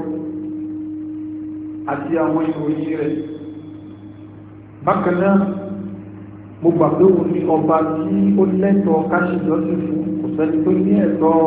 àti àwọn ìròyìn rẹ̀ bákan náà mo gbà pé òun ní ọba tí ó lẹ́tọ̀ọ́ káṣìjọ́sìn fún kò sẹ́ni tó ní ẹ̀tọ́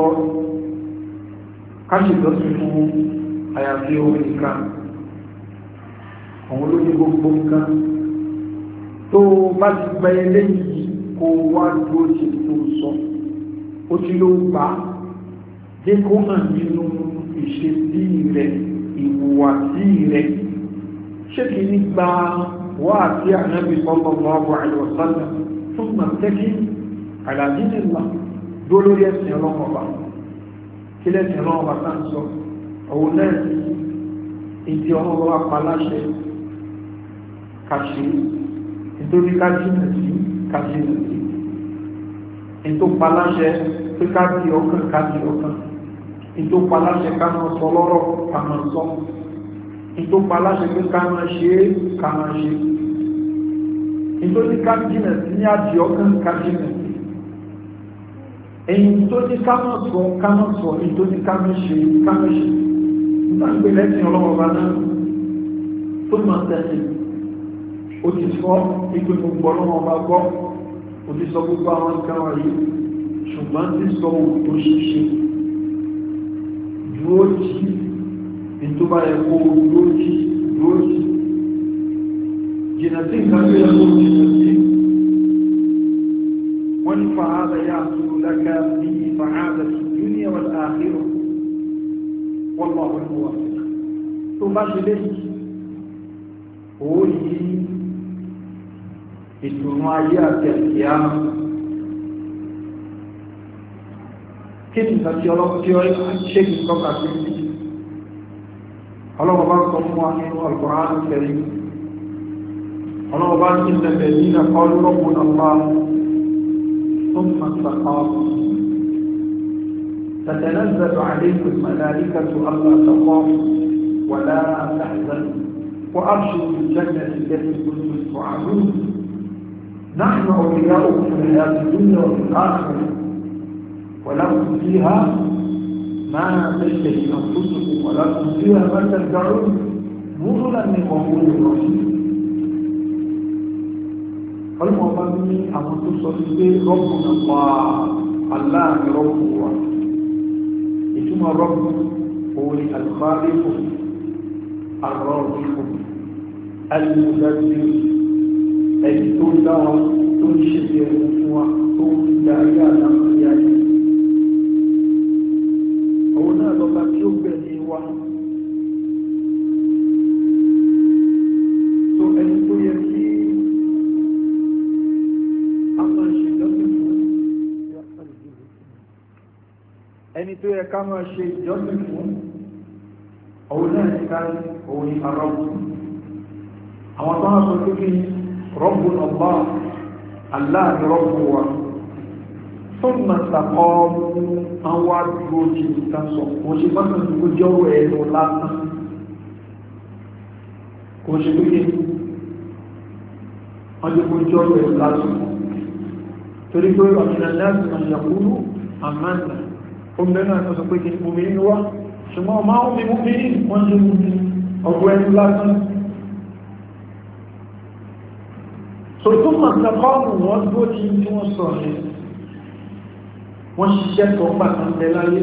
káṣìjọ́sìn fún àyàfi òun nìkan àwọn olóyìn gbogbo nǹkan tó bá ti gba eléyìí kó wá dúró ṣe tó sọ ó ti ló gbà jẹ́ kó hàn nínú ìṣesí rẹ̀ ìhùwàsí rẹ̀ ṣé kì í gba وأتي النبي صلى الله عليه وسلم ثم اتكي على دين الله دولو يسني الله وبا كلا يسني الله وبا تنسو أو ناس انتي الله وبا قلاشي كاشي انتو دي كاشي نسي كاشي نسي انتو قلاشي في كاشي اوكن كاشي اوكن انتو قلاشي كانو صلورو كانو صلورو ìtò paláṣẹ pé ká máa ṣe é ká máa ṣe ìtò ní ká jìnà sí ní àdì ọkàn ká jìnà sí èyí tó ní ká máa sọ ká máa sọ ìtò ní ká máa ṣe ká máa ṣe nígbà gbé lẹ́sìn ọlọ́wọ́ bá náà tó máa tẹ̀lé ó ti sọ ìgbé gbogbo ọlọ́wọ́ bá gbọ́ ó ti sọ gbogbo àwọn nǹkan wọ̀nyí ṣùgbọ́n ti sọ òun tó ṣiṣẹ́ dúró jì ìtúbà ẹ̀kọ́ lóòjì lóòjì jìnà tí nǹkan tó yẹ kó jìnà sí wọ́n ní fàáza yá àtúrò lákà ní fàáza sí dúníà wal àkhírà wọ́n lọ àwọn ìwà tó bá ṣe léyìí ó yí ìtùnú ayé àti àkíyá kí ni nǹkan tí ọlọ́pàá tí ó ṣe kí tọ́ka sí ní الله بارك الله في القرآن الكريم الله بارك إن الذين قالوا ربنا الله ثم استقاموا تتنزل عليكم الملائكة ألا تخافوا ولا تحزنوا وأبشروا بالجنة التي كنتم توعدون نحن أولياؤكم في الحياة الدنيا وفي الآخرة ولكم فيها ما تشتهي أنفسكم ولكم فيها ما تدعون نزلا من غفور رحيم ọlọ́mọ ọba ní àwọn tó sọ sí pé rọ́bùnà pa Allah ni rọ́bù wa ìtumọ̀ rọ́bù òun ni al-khaliqu ar-raziqu al-mudabbir ẹni tó dá wa tó ń ṣe ẹ̀rù fún wa tó ń darí àdámọ́rí ayé òun náà lọ́ba tí ó gbẹ̀lé wa tó ẹni tó yẹ kí a máa ṣe ìjọsìn fún ẹni tó yẹ ká máa ṣe ìjọsìn fún òun náà ní ká òun ní arọ́bù àwọn tó wá sọ pé kí rọ́bù Allah Allah ni rọ́bù wa ثم استقاموا àwọn àdúgbò tí nǹkan sọ kò ṣe bá kan kó jọ́rọ̀ ẹ̀rọ lásán kò ṣe pé kí wọ́n jẹ́ kó jọ́rọ̀ ẹ̀rọ lásán torí pé ọ̀nà láti máa yàkúrú àmàna ó mẹ́rin àti sọ pé kí ní omi inú wá ṣùgbọ́n máa ń mímú bí wọ́n jẹ́ mú bí ọgbọ̀ ẹ̀rọ lásán so tó máa sàkọ́ọ̀mù wọ́n tó tí wọ́n sọ ní wọ́n ṣiṣẹ́ tó pàtàkì láyé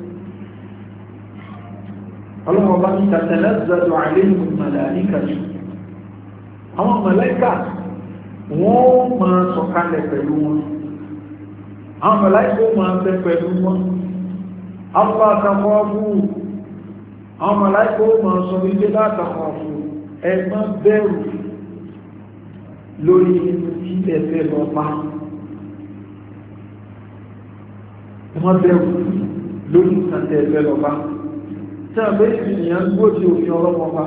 ọlọ́wọ́ bá ní tatanazzalu alayhim al-malaikatu àwọn màláíkà wọ́n máa sọ̀kalẹ̀ pẹ̀lú wọn àwọn màláíkà máa bẹ pẹ̀lú wọn Allah takhafu àwọn màláíkà máa sọ wípé la takhafu ẹ má bẹ̀rù lórí tí ẹ̀fẹ́ lọ bá wọ́n bẹ̀rù lórí ìsàntẹ̀ ẹ̀fẹ́ lọ́ba tí a bẹ́ ìrìnìyàn gbó tí òfin ọlọ́pọ̀ bá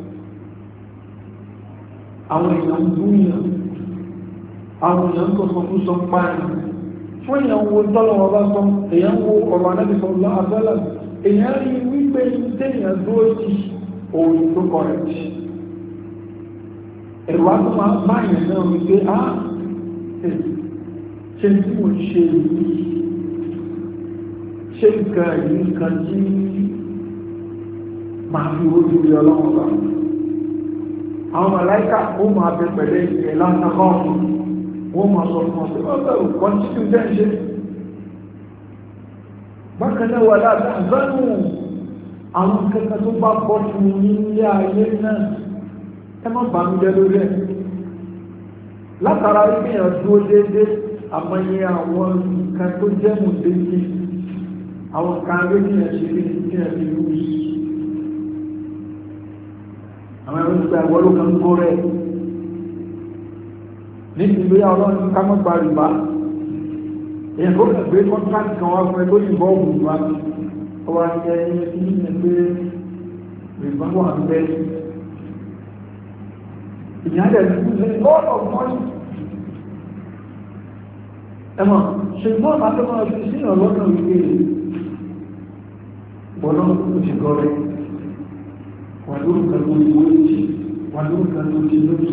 àwọn èèyàn gúnyàn àwọn èèyàn tó sọ fún sọ páyìn fún èèyàn wo tọ́lọ́wọ́ bá sọ èèyàn wo ọ̀rọ̀ anábìsọ̀lọ́ àbẹ́lẹ̀ èèyàn rí wípé tẹ́yàn dúró sí òun tó kọ̀rẹ̀ ẹ̀rọ àti máa báyìí náà wípé á ṣe tí mo ṣe yìí ṣe nǹkan yìí nǹkan tí máa fi ojú rí ọlọ́wọ́ bá àwọn màláíkà ó máa bẹ pẹ̀lẹ́ ìrẹ̀ látàkọ́ wọ́n máa sọ fún ọ̀sẹ̀ ọ̀sẹ̀ òkàn tí kí jẹ́ ṣe bákanáà wà látàzánù àwọn kẹta tó bá bọ́ fún ní ilé ayé náà ẹ má bá ń jẹ́ lórí ẹ̀ látara ìgbìyàn dúró déédé àmọ́yé àwọn nǹkan tó jẹ́ mùdéjì àwọn kan ló ní ẹ̀ṣẹ́ ní ìpínlẹ̀ ìlú àwọn ẹ̀rọ ìgbà ìwọ́lú kan kó rẹ̀ ní ìlú yà ọlọ́run ká mọ́ gba rìbá èyàn tó kẹ̀ gbé kọ́ńtàkì kan wá fún ẹ tó yìnbọn ògùn wá ọwọ́ ajẹ́ ẹni tí ní ẹ̀ pé rìbá wà ń bẹ́ ìyáàdẹ̀ ní all of money ẹ̀mọ̀ ṣùgbọ́n àtọ́mọ̀ ọdún sí ọlọ́nà ìgbé bọ́lá òṣìkọ́ rẹ̀ wà lórúkà lórí wéjì wà lórúkà lórí lórí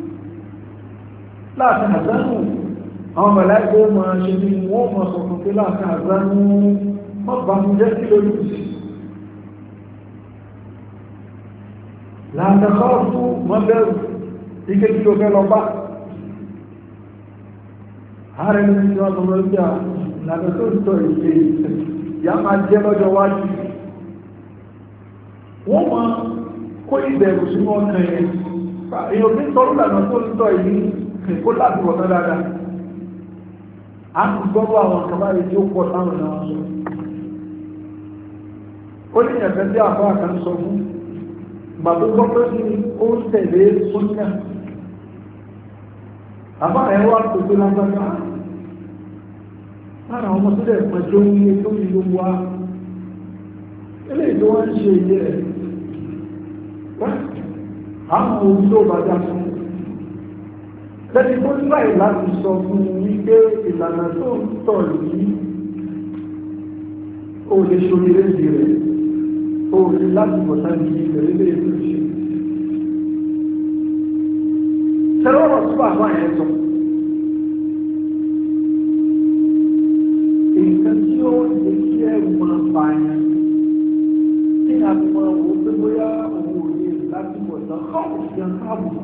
láti àzánù àwọn mẹ́láìkó máa ṣe ní wọ́n máa sọ fún pé láti àzánù má bá mú jẹ́ sí lórí láti àkọ́ọ̀tù má bẹ̀rù ike tí ó fẹ́ lọ bá ààrẹ ní ìjọ ọmọ ìjà láti tó ń tọ́ ìṣe ìyá máa jẹ́ lọ́jọ́ wájú wọ́n máa kó ìbẹ̀rù sínú ọkàn yẹn èèyàn bí tọ́rù lànà tó ń tọ́ ìlú kó láti wọ̀ná dáadáa a ti gbọ́rọ̀ àwọn kàbáyé tí ó pọ̀ táwọn náà sọ ó ní ẹ̀fẹ́ tí àfọ́ àkàn sọ fún gbàgbó gbọ́ pé ní ó ń tẹ̀lé sóníà àbá ẹ̀rọ àtòkè lágbàgbà lára ọmọ tó dẹ̀ pẹ̀jọ́ ní tó ní ló wá ilé ìlú wọ́n ń ṣe ilé ẹ̀ àwọn ohun tó bá já fún lẹ́ni tó ń láì láti sọ fún wípé ìlànà tó ń tọ̀ yìí ó lè ṣorí léjì rẹ̀ ó lè láti bọ̀tá ní ìbẹ̀rẹ̀ lè tó ṣe ṣẹlọ́rọ̀ tó bá wà ẹ̀ sọ nǹkan tí ó lè kí ẹ̀rù máa bá yẹn ní àtúmọ̀ owó tó bóyá owó òye láti bọ̀tá káàkiri sí àkáàbù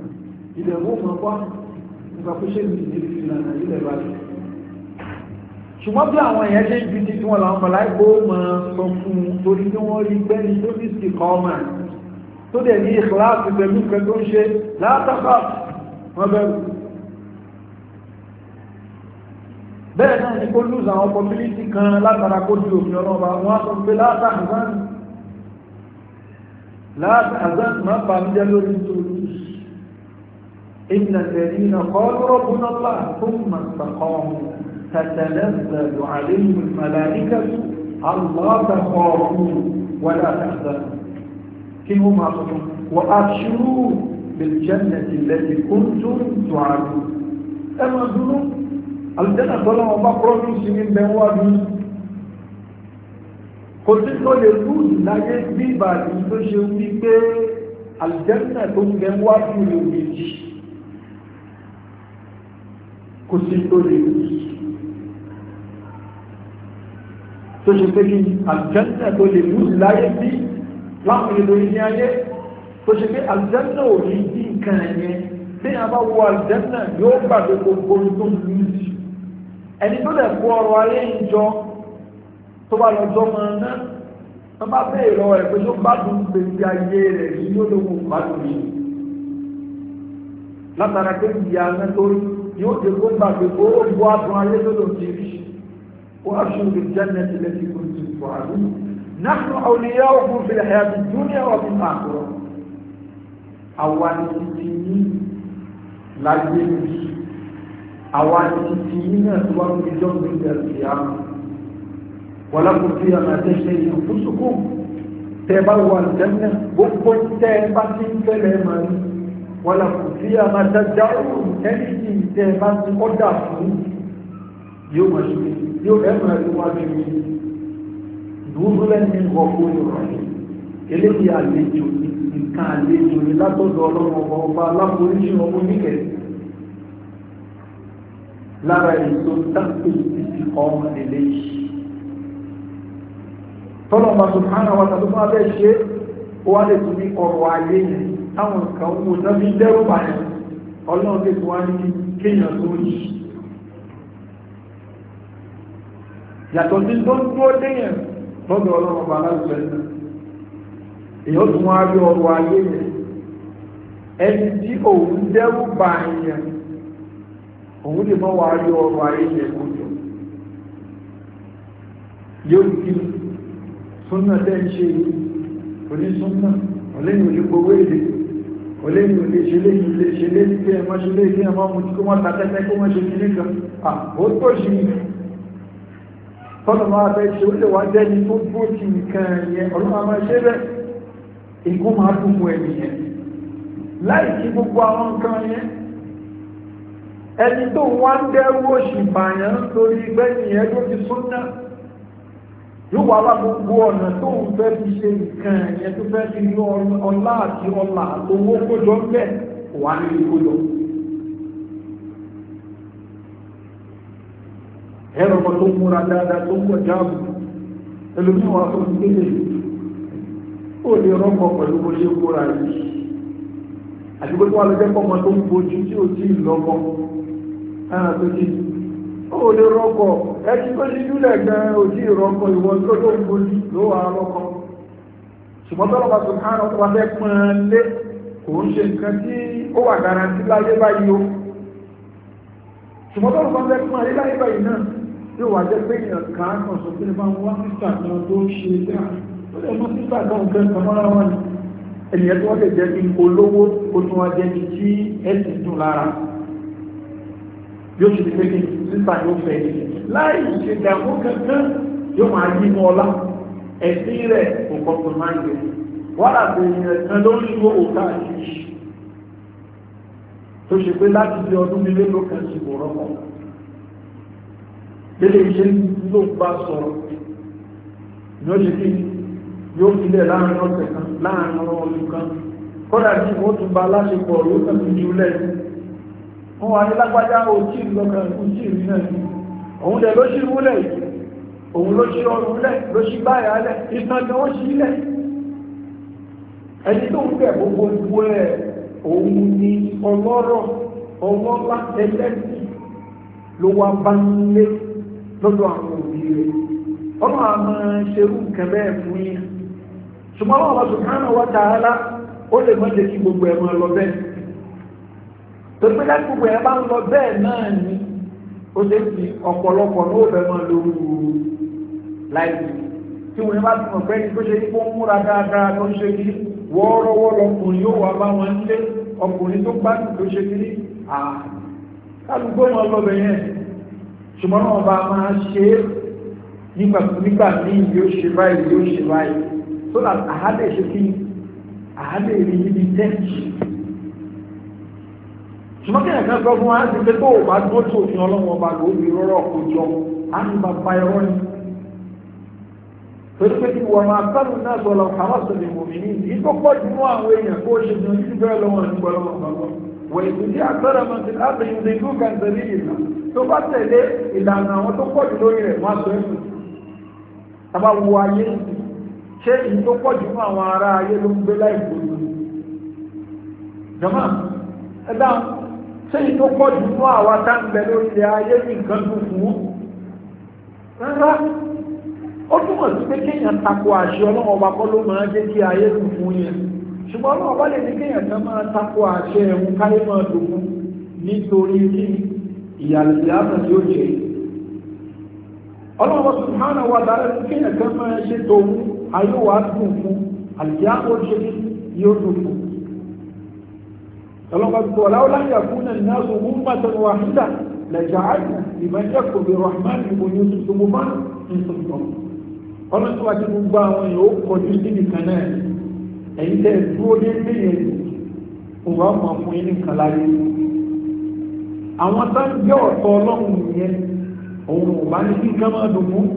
ilẹ̀ owó máa wá nípa pé ṣé mi ní ìlànà ilẹ̀ báyìí ṣùgbọ́n bí àwọn èèyàn ṣe ń fi ti wọn làwọn mọ̀láìkó máa sọ fún un torí tí wọ́n rí gbẹ́ni tó ní sí kọ́ọ̀mà tó dẹ̀ ní ìkìláàsì pẹ̀lú nǹkan tó ń ṣe látàkà wọ́n bẹ̀rù. bẹ́ẹ̀ náà ni kó lùzà àwọn community kan látara kó di òfin ọlọ́ba wọn á sọ pé látàkà látàkà máa bà mí jẹ́ lórí nítorí inna alladhina qalu rabbuna Allah thumma istaqamu تتنزل عليهم الملائكة الله تخافوا ولا تحزنوا كم معصوم وأبشروا بالجنة التي كنتم توعدون أما ظنوا الجنة طالما بقرأ من سنين بوابي قلت له يقول لا يجبي بعد يتشوي الجنة بوابي يوميش قلت له يقول tó ṣe pé kí àlùjánnà tó lè mú láyé bí láwọn èdè ní ayé tó ṣe pé àlùjánnà ò ní bí nǹkan ẹ̀yẹn tí a bá wọ àlùjánnà yóò gbàgbé gbogbo tó ń lú sí ẹni tó lè kó ọrọ̀ ayé ìjọ tó bá lọ jọ máa ná tó bá bẹ́ẹ̀ lọ ẹ̀ pé tó bá dùn gbèsè ayé rẹ̀ yìí yóò lówó gbádùn yìí látara pé ìyá náà tó yóò dé kó gbàgbé gbogbo àdùn ayé tó lò ti rí وأبشروا بالجنة التي كنتم توعدون نحن أولياؤكم في الحياة الدنيا وفي الآخرة أواني تتيني لا يجب أواني تتيني أسوأ بجنب من القيامة ولكم فيها ما تشتهي أنفسكم تبوا الجنة بكم تبتين كلمان ولكم فيها ما تدعون تنسي تبتين قدامون يوم الشمس yóò ẹ̀mọ̀ ẹ̀lú wájú ní ìdúrúlẹ̀ ní ọkọ̀ ìrọ̀lẹ́ eléyìí àlejò nǹkan àlejò ní látọ̀dọ̀ ọlọ́run ọba aláforíṣẹ́ ọmọ níkẹ̀ lára èso tápé títí ọmọ eléyìí tọ́lọ̀ bá subhanahu wa ta'ala tó máa bẹ́ẹ̀ ṣe ó wá lè tún ní ọrọ̀ ayé yẹn táwọn nǹkan wo náà fi dẹ́rù bàyẹn ọlọ́run lè tún wá ní kéèyàn tó yìí yàtọ̀ tí tó ń tó léyìn lọ́dọ̀ ọlọ́run ọba aláìsọ ẹ̀nà èyàn tún wá rí ọrọ̀ ayé yẹn ẹni tí òun dẹ́rù bá èèyàn òun lè mọ́ wá rí ọrọ̀ ayé yẹn kó jọ yóò kí súnà tẹ́ ń ṣe onísúnà ọlẹ́yìn olè gbowó èdè ọlẹ́yìn olè ṣe léyìn olè ṣe léyìn kí ẹ má ṣe léyìn kí ẹ má mú tí kó má ta tẹ́tẹ́ kó má ṣe kí nìkan à ó tó ṣe tọ́nà máa bẹ́ ṣe ó lè wá jẹ́ ní tó bó ti nǹkan ẹ̀yẹ ọlọ́wọ́ máa ṣe bẹ́ ikú máa tún mú ẹni yẹn láì kí gbogbo àwọn nǹkan yẹn ẹni tó wá ń dẹ́rù òṣì bàyàn lórí gbẹ́yìn ẹ̀ tó ti súnná yóò wá wá gbogbo ọ̀nà tó ń fẹ́ fi ṣe nǹkan ẹ̀yẹ tó fẹ́ fi ní ọlá àti ọlà owó kójọ ń bẹ̀ wà ní ìkójọ ẹ̀rọ ọmọ tó múra dáadáa tó pọ̀ jáàmù ẹlòmíwà tó ń gbélé ó lè rọ́pọ̀ pẹ̀lú bó ṣe múra yìí àti gbogbo alẹ́jẹ́pọ̀ ọmọ tó ń bojú tí ó tí lọ́pọ̀ ẹ̀rọ tó ti ó lè rọ́pọ̀ ẹ̀kí tó ṣe júlẹ̀ gan ó tí rọ́pọ̀ ìwọ̀n tó tó ń bojú ló wà rọ́pọ̀ ṣùgbọ́n tó lọ́pàá tó hàn ọ̀pọ̀ fẹ́ pọ́n lé kò ń ṣe nǹkan tí ó wà garanti láyé báyìí ó ṣùgbọ́n tó lọ́pàá fẹ́ pọ́n lé láyé báyìí náà yóò wà jẹ́ pé èèyàn kan kan sọ pé máa wá nígbà kan tó ń ṣe dáa ó lè mọ́ nígbà kan nǹkan kan mọ́ra wọn ni ènìyàn tí wọ́n lè jẹ́ kí olówó ó tún wá jẹ́ kí tí ẹ̀sìn dùn lára yóò ṣe pé kí nígbà yóò fẹ́ láì ṣe dààmú kankan yóò máa yí mọ́ ọlá ẹ̀sìn rẹ̀ kò kọ́kọ́ máa ń gbé wọ́n àti èèyàn kan ló ń lo òkà àṣìṣe tó ṣe pé láti bí ọdún nílé ló kàn sí kò rọ́pọ̀ lélé iṣẹ́ ló bá sọ̀rọ̀ yóò ṣe kí yóò filẹ̀ láàrin ọ̀sẹ̀ kan láàrin ọdún kan kọ́dà tí wọ́n tún bá láṣepọ̀ yóò kàn sí jù lẹ́yìn wọ́n wà ní lágbájá òjì lọ́kàn òjì rí náà ní òun dẹ̀ ló ṣí rúlẹ̀ òun ló ṣí ọrùn lẹ̀ ló ṣí báyà lẹ̀ ìtàn ni wọ́n ṣí lẹ̀ ẹni tó ń bẹ̀ gbogbo gbogbo ẹ̀ òun ni ọlọ́rọ̀ ọlọ́lá ẹlẹ́sìn ló wá bá ń lé lọ́dọ̀ àwọn òbí rẹ̀ ọlọ́run a máa ṣerú nǹkan bẹ́ẹ̀ fún yín ṣùgbọ́n Allah subhanahu wa ta'ala ó lè má jẹ́ kí gbogbo ẹ̀ máa lọ bẹ́ẹ̀ tó pé láti gbogbo ẹ̀ bá ń lọ bẹ́ẹ̀ náà ni ó lè fi ọ̀pọ̀lọpọ̀ ní òbẹ̀ máa lóru láìpẹ́ tí wọ́n bá tún ọ̀fẹ́ ní tó ṣe kó múra dáadáa tó ṣe kí wọ́ọ́rọ́wọ́ lọkùnrin yóò wá bá wọn lé ọkùnrin tó gbádùn tó ṣe kí kálùgbó wọn lọ́bẹ̀ yẹn ṣùgbọ́n náà bá máa ṣe nígbà ní yóò ṣe báyìí yóò ṣe báyìí tó là àhádẹ́ ṣe kí àhádẹ́ rí níbi tẹ́ǹtì ṣùgbọ́n kí ẹ̀kan sọ fún wa ti pé tó o bá dúró tó òfin ọlọ́wọ́ bá lò ó fi rọ́rọ́ kó jọ á ní bàbá ẹ̀rọ ni torí pé kí wọ́n máa kánú náà sọ lọ àwọn sọ̀rọ̀ ìmòmí ní ìdí tó pọ̀ jù mọ́ àwọn èèyàn kó ṣe jù ní bẹ́ẹ̀ lọ́wọ́ ní gbọ́lọ́wọ́ bàbá wọ̀ ìdí àtọ́rọ̀ máa ti láti ìdí ìlú kan tẹ̀lé ìlà tó bá tẹ̀lé ìlànà àwọn tó pọ̀ jù lórí rẹ̀ máa sọ ẹ̀sùn tàbá wo ayé ṣé ìdí tó pọ̀ jù mọ́ àwọn ará ayé ló ń gbé láì gbòòrò jọmọ́ ẹ̀dá ṣé ìdí tó pọ̀ jù mọ́ àwa tá ń bẹ lórí ilẹ̀ ayé ní nǹkan tó fún rárá ó túnmọ̀ sí pé kéèyàn tako àṣẹ ọlọ́wọ́ ọba kọ́ ló máa jẹ́ kí ayé kù fún yẹn ṣùgbọ́n ọlọ́wọ́ bá lè ní kéèyàn kan máa tako àṣẹ ẹ̀hún káyé máa dùn nítorí kí ìyàlẹ̀ àmà tí ó jẹ́ ọlọ́wọ́ subhanahu wa ta'ala ní kéèyàn kan máa ṣe tòun ayé wà dùn fún àlìyá ó ṣe yóò dùn fún ọlọ́wọ́ bí wọ́n láwọ́ láyé àkúnà ìnáṣọ ummatan wahida laja'alna liman yakfur birrahman buyutan subuman min sultan ọlọ́run tó wá tí gbogbo àwọn èèyàn ó kọjú sí nìkan náà ẹ̀yìn tẹ́ dúró déédéé yẹn òun wá mọ̀ fún yín nìkan láyé àwọn tó ń gbé ọ̀tọ̀ ọlọ́run yẹn òun ò bá ní kí nǹkan máa dùn fún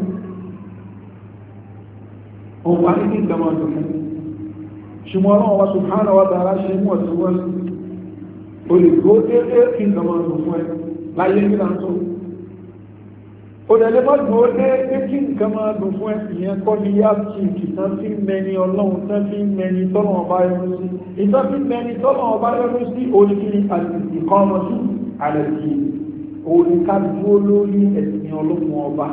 òun bá ní kí nǹkan máa dùn fún ṣùgbọ́n ọlọ́run wa subhanahu wa ta'ala ṣe mú ọ̀tún wọn o lè gbó déédéé kí nǹkan máa dùn fún ẹ láyé nígbà tó òdẹ̀lẹ́ má dùn ó dé pé kí nǹkan máa dùn fún ẹ̀sìyàn kọ́ ní yá sí ìkìtàn sí mẹni ọlọ́run tán sí mẹni tọ́nà ọba ẹrú sí ìtàn sí mẹni tọ́nà ọba ẹrú sí oníkiri àti ìkan ọmọ sí àrẹ̀sì oníká dúró lórí ẹ̀sìn ọlọ́run ọba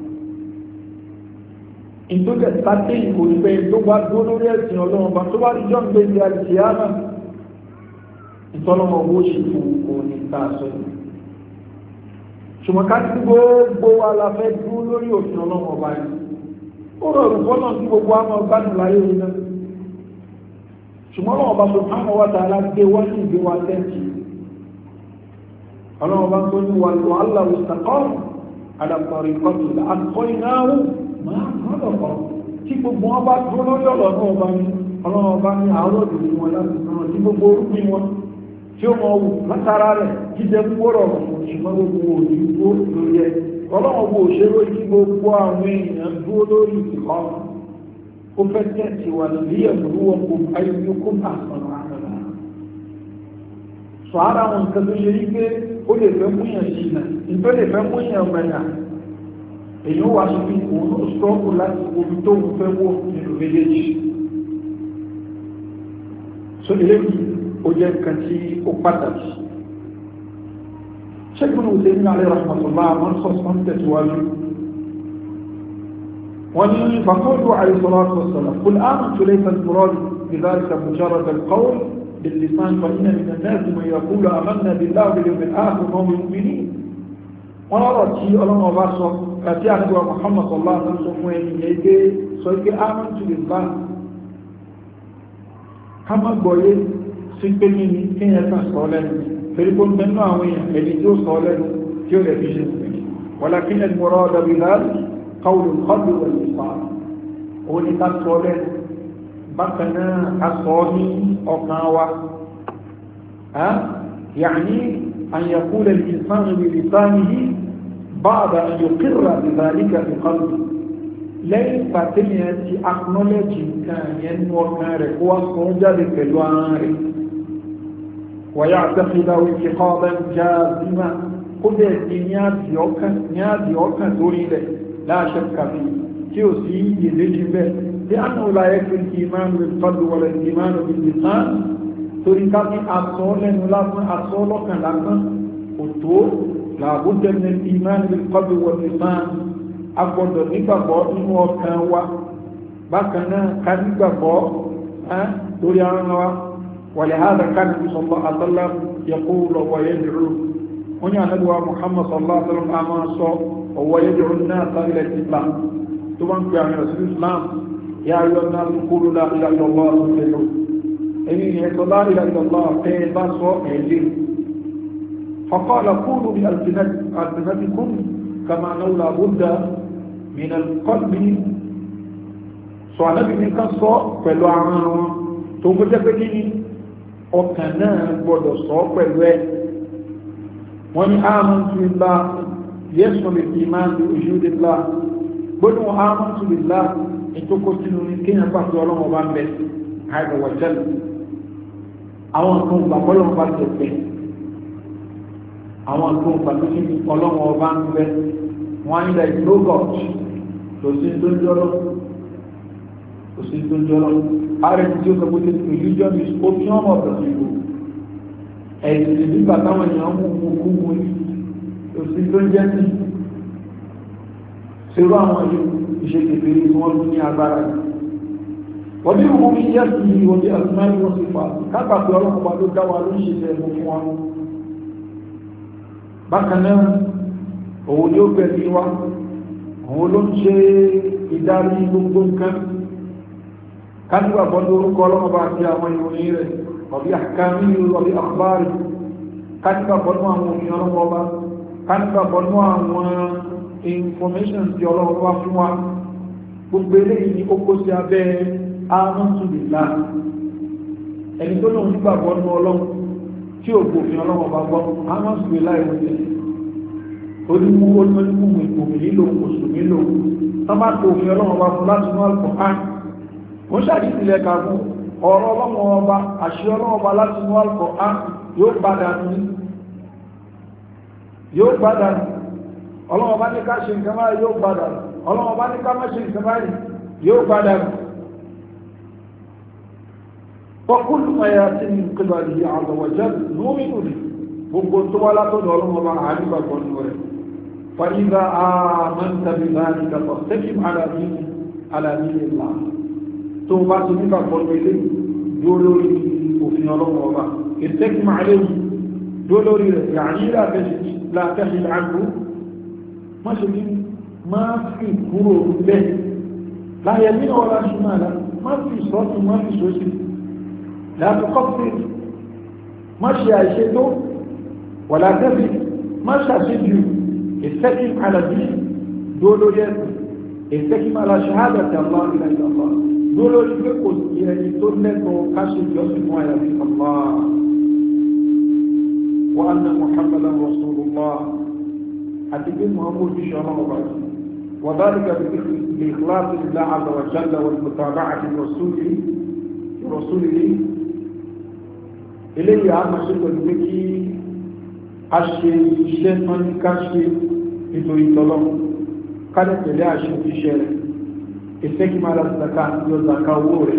ìtòkẹ̀ sáté ìkònípẹ́ tó bá dúró lórí ẹ̀sìn ọlọ́run ọba tó bá rí jọ́ ń gbé ti àlìsíyámà ìtọ́lọ́mọ owó ṣe fún òní tá a sọ yìí ṣùgbọ́n ká tí gbogbo wa la fẹ́ dúró lórí òfin ọlọ́run ọba yìí ó rọrùn fọ́nà tí gbogbo wa máa gbádùn láyé yìí náà ṣùgbọ́n ọlọ́run ọba subhanahu wa ta'ala gbé wá ní ìgbé wa tẹ́ǹtì ọlọ́run ọba tó ní wà lọ aláwọ̀ ìsàkọ́rù adàpọ̀rì kọ́tù àkọ́ ìnáwó máa mọ́lọ̀kọ́ tí gbogbo wọn bá dúró lórí ọlọ́run ọba ní ọlọ́run ọba ní àárọ̀ ìlú wọn láti náà tí gbogbo orúkún wọn tí ó mọ̀ wù látara rẹ̀ jíjẹ gbọ́rọ̀ ṣùgbọ́n gbogbo òyìnbó lórí ẹ ọlọ́run bó ṣeré kí gbogbo àwọn èèyàn dúró lórí ìkọ́ ó fẹ́ tẹ̀sí wà lórí ẹ̀mùrú wọn kò ayélujára àtọ̀nà àtọ̀nà sọ ara wọn nǹkan tó ṣe yí pé ó lè fẹ́ múyàn sí iná nítorí lè fẹ́ múyàn mẹ́ta èèyàn wà sókè òun ló sọ́ọ̀kù láti omi tó ń fẹ́ wọ̀ nínú méjèèjì so eléyìí ó jẹ́ nǹkan tí ó pàtàkì ṣẹ́gun òṣèlú alẹ́ rahmatullah wọn sọ sọ́n tẹ̀síwájú wọ́n ní fàkọ́dù àìsọ́látù wassala qul amantu laysa al-murad bidhalika mujarrad al-qawl bil-lisan fa inna min an-nas man yaqulu amanna billahi wal yawmil akhir wa hum mu'minun wọ́n lọ́rọ̀ tí ọlọ́run ọba sọ àti àdúgbò Muhammad sallallahu alaihi wasallam fún ẹni yẹn gbé sọ pé amantu billahi ká má gbọ́yé sí pé ní kíyàn kan sọ lẹ́nu torí kó mẹ́nu àwọn èèyàn ẹni tí ó sọ lẹ́nu tí ó lẹ̀ fi ṣe sí walakin al-murad bi-dhalik qawl al-qalbi wal-lisan òun ni ká sọ lẹ́nu bákan náà ká sọ ní ọkàn wa ya'ni an yaqula al-insanu bi-lisanihi ba'da an yuqirra bi-dhalika bi-qalbihi lẹ́yìn pàtẹ́yìn ti acknowledge nǹkan yẹn ní ọkàn rẹ̀ kó wá sọ jáde pẹ̀lú ara rẹ̀ ويعتقد اعتقادا جازما قد نيادي اوكا نيادي اوكا تريد لا شك فيه تيوسي يجب لانه لا يكفي الايمان بالقلب ولا الايمان باللسان تريد ان اصول ولا اصول كان لكن وتو làbújẹ́ ní ìmáà ní kọ́bí wọ́n ní máa agbọ́dọ̀ nígbàgbọ́ nínú ọkàn wa bákan náà ká nígbàgbọ́ lórí ara wa ولهذا كان النبي صلى الله عليه وسلم يقول ويدعو هنا ندوى محمد صلى الله عليه وسلم أما صلى ويدعو الناس إلى الإسلام ثم كان رسول الإسلام يا أيها الناس قولوا لا إله إلا الله تفلحوا إن يقول لا إله إلا الله فإذا صلى يجيب فقال قولوا بألسنتكم كما أنه لا بد من القلب سؤال النبي كان صلى فلو عمانه ثم جاء ọkàn náà gbọdọ̀ sọ pẹ̀lú ẹ̀ wọ́n ní amantu billah yẹ́sùn lè fi máa ń lo ìṣúdélá gbọ́dọ̀ amantu billah ìtókò sínú ní kíyàn pàtó ọlọ́wọ́ bá ń bẹ àìbọ̀wọ̀ jẹ́lẹ̀ àwọn nǹkan gbàgbọ́lọ́ bá ti pẹ̀ àwọn nǹkan pàtó sí ọlọ́wọ́ bá ń bẹ wọ́n ní like no God tó sí tó jọ́rọ́ tó sí tó jọ́rọ́ ààrẹ tí ó sọpọ̀ tí religion is opium of the people ẹ̀sìn nígbà táwọn èèyàn mú mú kú mú ní òsì tó ń jẹ́ sí ṣerú àwọn iṣẹ́ kékeré tí wọ́n ní agbára wọ́n bí wọ́n mú yẹ́ sí wọ́n bí asùmáyé wọ́n sì fà kápàtí ọlọ́pàá ló dáwà ló ń ṣe tẹ́ mú fún wọn bákan náà òun ni ó bẹ̀rẹ̀ sí wa òun ló ń ṣe ìdarí gbogbo nǹkan kánúwà bọ́dọ̀ orúkọ ọlọ́mọba àti àwọn ìròyìn rẹ̀ ọ̀bí àkámi ọ̀bí àkbárì kánúwà bọ́dọ̀ àwọn òfin ọlọ́mọba kánúwà bọ́dọ̀ àwọn information tí ọlọ́mọba fún wa gbogbo eléyìí ni ó kó sí abẹ́ amọ́túbìlá ẹni tó lóun nígbà bọ́dọ̀ ọlọ́run tí ò gbòfin ọlọ́mọba gbọ́ amọ́túbìlá ìwòsàn onímú onímú ìgbòmí lílo mùsùlùmí lò tọ́bá tó òfin ọlọ́mọba fún láti mú Al-Qur'an mo ṣàdí ìpìlẹ̀ ka fún ọ̀rọ̀ ọlọ́wọ́ ọba àṣẹ ọlọ́wọ́ ọba láti mú Al-Qur'an yóò gbádà ní yóò gbádà ní ọlọ́wọ́ bá ní ká ṣe nǹkan báyìí yóò gbádà ní ọlọ́wọ́ bá ní ká má ṣe nǹkan báyìí yóò gbádà ní fọ́kúlù mẹ́yà tí ní kíbà ní àgbàwàjẹ́ lómìnú ní gbogbo tó wá látọ̀dọ̀ ọlọ́wọ́ bá àríbàgbọ́ ní rẹ̀ fàyíza àmọ́ntàbí láàrín kàtọ̀ tẹ́kìm alàmì ìlà tó bá ti nígbà pọ̀lú ilé dólórí òfin ọlọ́wọ́ ọba ìtẹ́kì máa lè dólórí rẹ̀ yàní látẹ́sí àgbò má ṣe ní má fi kúrò bẹ́ láyé ní ọlá ṣùgbọ́n má fi sọ́tún má fi sósì látọ́kọ́fẹ́ má ṣe àìṣe tó wà látẹ́sí má ṣàṣẹ́jù ìtẹ́kì alàbí dólórí ẹ̀sìn ìtẹ́kì máa ṣahádàtì Allah ilẹ̀ ìlàlá lórí pé kò sí ẹni tó lẹ́tọ̀ọ́ káṣe ìjọsìn fún àyàfi Allah wa anna Muhammadan rasulullah àti bí Muhammadu ṣọ́nà ọba wa dhalika bi ikhlasi lillahi azza wa jalla wal mutaba'ati rasulihi eléyìí a máa ṣe pẹ̀lú pé kí a ṣe iṣẹ́ tán ní ká ṣe nítorí tọ́lọ́ ká lè tẹ̀lé àṣẹ iṣẹ́ rẹ̀ ìfẹ́kí máa láti zaka yọ zaka owó rẹ̀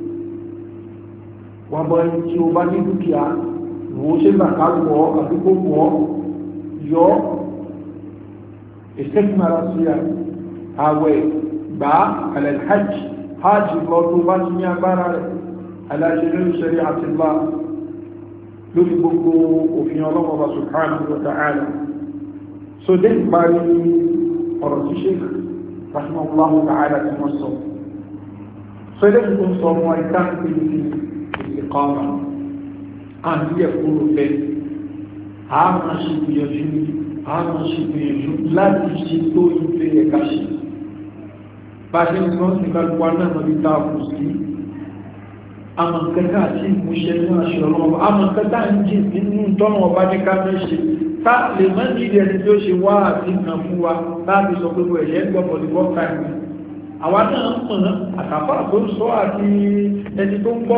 wà bọ́ ẹni tí ó bá ní dúkìá ìwò ṣe zaka wọ́ àdúgbò wọ́ yọ ìfẹ́kí máa láti àwẹ̀ gbà alẹ́ hajj hajj lọ tó bá ti ní agbára rẹ̀ aláṣẹ́lẹ́ ìṣẹ́rí àti bá lórí gbogbo òfin ọlọ́mọba subhanahu wa ta'ala so dé ìparí ọ̀rọ̀ tí ṣe رحمه الله تعالى في مصر فلن تصوم ويكون في الإقامة أن يكون به عاما شب يجوز عاما شب يجوز لا تشتو يفيه كاشي فاشن نصف الوانا مبتا فسكي أما كتا تي مشينا شرم أما كتا نجي من دون وباني كامشي ta lè mọ́ ní ìdí ẹni tí ó ṣe wá àti ìnà fún wa láti sọ pé mo ẹ̀ṣẹ́ ń gbọ́ for the first time àwa náà mọ̀ àtàfà tó ń sọ àti ẹni tó ń gbọ́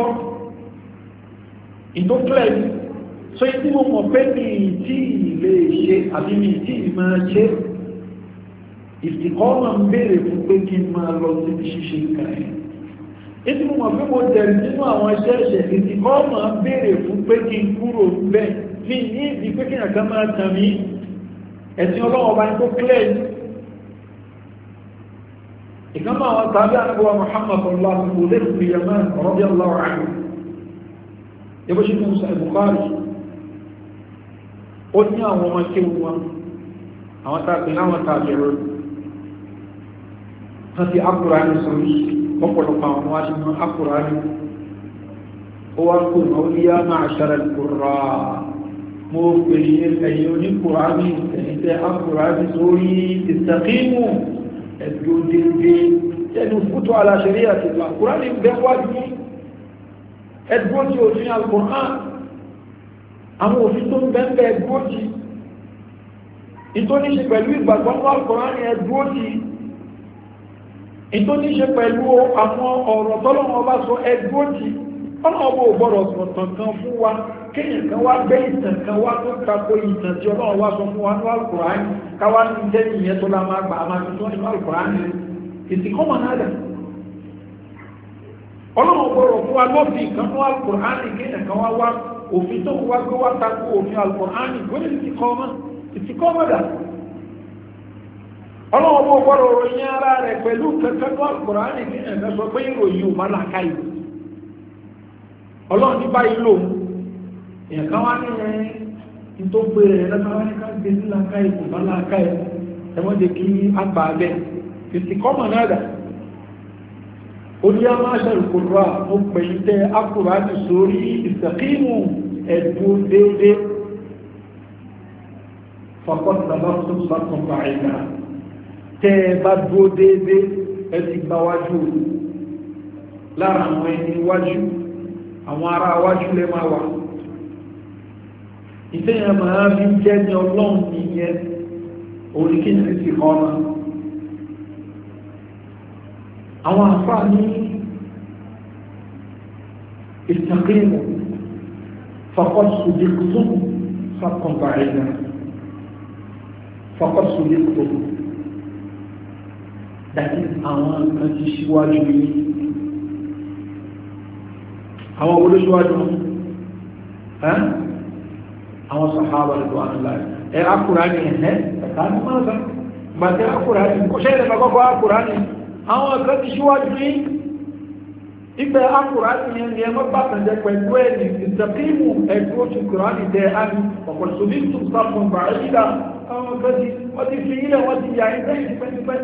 ìtókùlẹ̀ so tí mo mọ̀ pé mi tí lè ṣe àbí mi tí máa ṣe ìsìnkọ́nà ń béèrè fún pé kí n máa lọ sí ṣíṣe nǹkan ẹ̀ ètí mo mọ̀ pé mo tẹ̀lé nínú àwọn iṣẹ́ ẹ̀ṣẹ̀ ìsìnkọ́nà ń béèrè fún pé kí n kúrò bẹ́ẹ̀ ní ní ìdí pé kí àkà máa tàn mí ẹ̀sìn ọlọ́wọ́ bá ń tó clear ní ìkànnà àwọn tàbí àníbọ̀wà Muhammad sallallahu alaihi wa sallam fi Yaman radiyallahu anhu yẹ́bọ́ sí fún Sahih Bukhari ó ní àwọn ọmọ kéwù wọn àwọn tàbí láwọn tàbí ẹ̀rọ láti Al-Qur'ani sọ̀rọ̀ ọ̀pọ̀lọpọ̀ àwọn wáṣí mọ́ Al-Qur'ani ó wá kò náà ó yá ma'ashara al-qurra' mo pè ní ẹ̀yìn oníkùránì ẹ̀yìntẹ́ Al-Qur'ani sórí istaqimu ẹ̀dùn dédé ẹnu fútó ala shari'ati Allah Kùránì bẹ́wàjú ẹdúró tí òfin Al-Qur'an àwọn òfin tó ń bẹ́ẹ̀ ẹdúró tí ìtóníṣe pẹ̀lú ìgbàgbọ́ Al-Qur'an ni ẹdúró tí ìtóníṣe pẹ̀lú àwọn ọ̀rọ̀ tọ́lọ́wọ́ bá sọ ẹdúró tí ọlọ́wọ́ ògbọ́rọ̀ sọ̀tàn kan fún wa kéèyàn kan wá gbé ìtàn kan wá tó tako ìtàn tí ọlọ́wọ́ wá sọ fún wa ní Al-Qur'an káwá ní jẹ́ ìyẹn tó lá máa gbà máa fi tó ní Al-Qur'an ìtìkọ́mọ̀ náà dà ọlọ́wọ́ gbọ́rọ̀ fún wa lọ́bí kan ní Al-Qur'an kéèyàn kan wá wá òfin tó wá gbé wá tako òfin Al-Qur'an gbọ́dọ̀ ìtìkọ́mọ̀ ìtìkọ́mọ̀ dà ọlọ́wọ́ bó gbọ́rọ̀ ròyìn ara rẹ̀ pẹ̀lú kankan ní Al-Qur'an kéèyàn kan sọ pé ìròyìn ò má làkà yìí ọlọ́run ní báyìí lòun èèyàn kan wá ní ẹni tó gbé rẹ̀ lọ́nà wá ní ká gbé ní làkà yìí kò bá làkà yìí ẹwọ́n jẹ́ kí á gbà bẹ́ẹ̀ ìtìkọ́mọ̀ náà dà orí a máa ṣàrùkùnrà ó pẹ̀yìn tẹ́ Al-Qur'ani sórí istaqimu ẹ̀dùn déédé faqad labastum sarkan ba'ida tẹ́ bá dúó déédé ẹ̀sì gbáwájú lára àwọn ẹni wájú àwọn ará wájú lẹ máa wà ìtẹ́yàn máa bí jẹ́ ní ọlọ́run nìyẹn orí kí ní sí kọ́ náà àwọn àfáà ní istaqimu faqad sudiqtum sarkan ba'ida faqad sudiqtum dàtí àwọn kan ti ṣíwájú yìí àwọn olóṣíwájú àwọn sàhábà radiyallahu anhum ẹ Al-Qur'ani ẹ̀ ẹ̀ká ní máa sá gbàtẹ́ Al-Qur'ani kò ṣẹ́ ìrẹ̀mẹ́kọ́kọ́ Al-Qur'ani àwọn ọ̀kan ti ṣíwájú ní ìgbẹ́ Al-Qur'ani yẹn ni ẹmọ́ bá tẹ̀jẹ́ pẹ̀lú ẹni istaqimu ẹ̀dúró ti Qur'ani dẹ̀ áni ọ̀pọ̀ sóbí tún sáfún ba'ida àwọn ọ̀kan ti wọ́n ti fi ilẹ̀ wọ́n ti yà ilẹ̀ ìpẹ́tipẹ́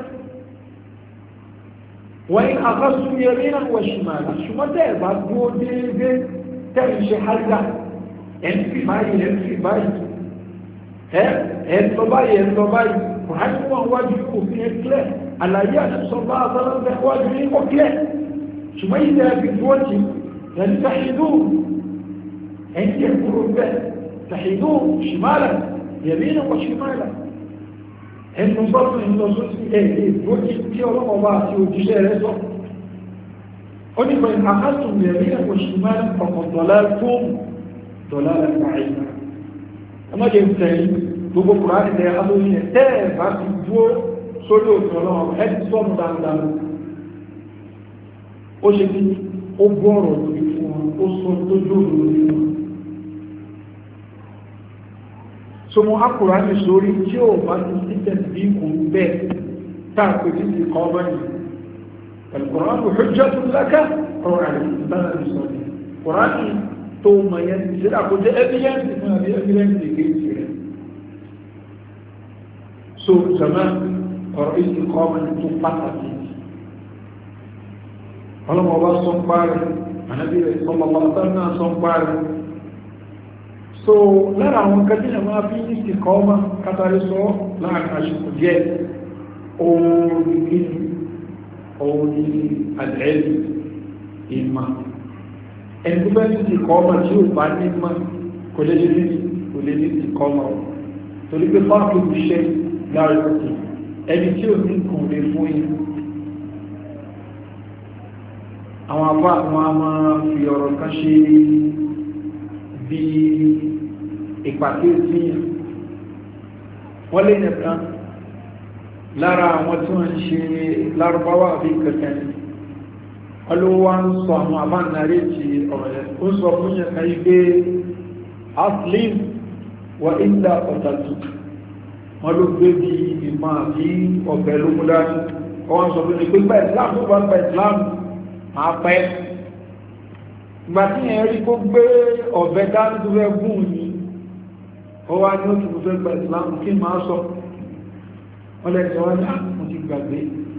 wọ́n yí akhadhtum yaminan wa shimalan ṣùgbọ́n tẹ́ ẹ̀ bá dúró déédé tẹ́ ẹ̀ ṣe hálà ẹ̀ ń fi báyìí ẹ̀ ń fi báyìí ẹ̀ ń lọ báyìí ẹ̀ ń lọ báyìí Qur'ani wọn wájú òfin ẹ̀ kílẹ̀ àlàyé àṣìṣọ́bá àtàlọ́gbẹ̀ wájú ní ọkílẹ̀ ṣùgbọ́n ìdẹ́ ẹ̀fì dúọ́tí yẹni tàhìdú ẹ̀yìn ẹ̀kúrò bẹ́ tàhìdú ṣìmáàlá yẹ̀mínà wọ ṣìmáàlá ẹnu sọ́tún ìlọsọ́ sí ẹ̀yẹ dúọ́tí tí ọlọ́mọba àti òjíṣẹ́ rẹ̀ sọ ó ní pẹ̀lú àkásùn yẹ̀mínà wọ ṣìmáàlá pọ̀pọ̀ dọ̀lá fún dọ̀lá lẹ́gbàáyà ọmọdé ń tẹ̀lé gbogbo Kùránì tẹ́ alóyìn tẹ́ ẹ̀ bá ti dúó sórí òfin ọlọ́run ẹni sọ́nù dáadáa ó ṣe bí ó gbọ́rọ̀ lórí fún wọn ó sọ tó jòrò lórí wọn so mo Al-Qur'ani sórí tí ó bá ti títẹ̀ bí kò bẹ́ẹ̀ táàpẹ̀ tí ti kọ́ báyìí Al-Qur'anu hujjatun laka ọ̀rọ̀ àrẹ̀ ìbára ní sọ́dí Qur'ani tó mọ̀ yẹn ti ṣe àkójẹ́ evidence fún àbí evidence kéèkì rẹ̀ so jama ọ̀rọ̀ ìsìnkọ́mọ̀ tó pàtàkì ọlọ́mọ bá sọ ń parí ànábì rẹ̀ sọlọ́mọ náà sọ ń parí so lára àwọn kẹtìyà máa fi ìsìnkọ́mọ̀ kátàrí sọ láàrin àṣìkò díẹ̀ oòrùn kìí oòrùn àlẹ́lì ìmà ẹni tó bẹ́ ní ìsìnkọ́mọ̀ tí ó bá ní mọ́ kò lè ní kò lè ní ìsìnkọ́mọ̀ torí pé fáàkì ìṣẹ́ láàrin òkè ẹni tí ò ní kùn lè fún yìí àwọn apá àwọn a máa fi ọ̀rọ̀ kan ṣe bí ìpàkíyèsí wọ́n lè nìkan lára àwọn tí wọ́n ń ṣe lárúbáwá àbí kẹ̀kẹ́ ọlọ́wọ́ ń sọ àwọn àbánarí ti ọ̀rọ̀ ẹ̀ ó sọ fún yẹn kan yí pé aslim wa illa ọ̀tàtù wọ́n ló gbé bí ìmọ̀ àbí ọ̀bẹ̀ ló mú dání wọ́n sọ pé pé gba islam tó bá gba islam máa pẹ́ ìgbà tí yẹn rí kó gbé ọ̀bẹ̀ dání tó fẹ́ gùn ní ó wá ní òtún fẹ́ gba islam kí n máa sọ wọ́n lẹ́sẹ̀ wọ́n ní àkùn ti gbàgbé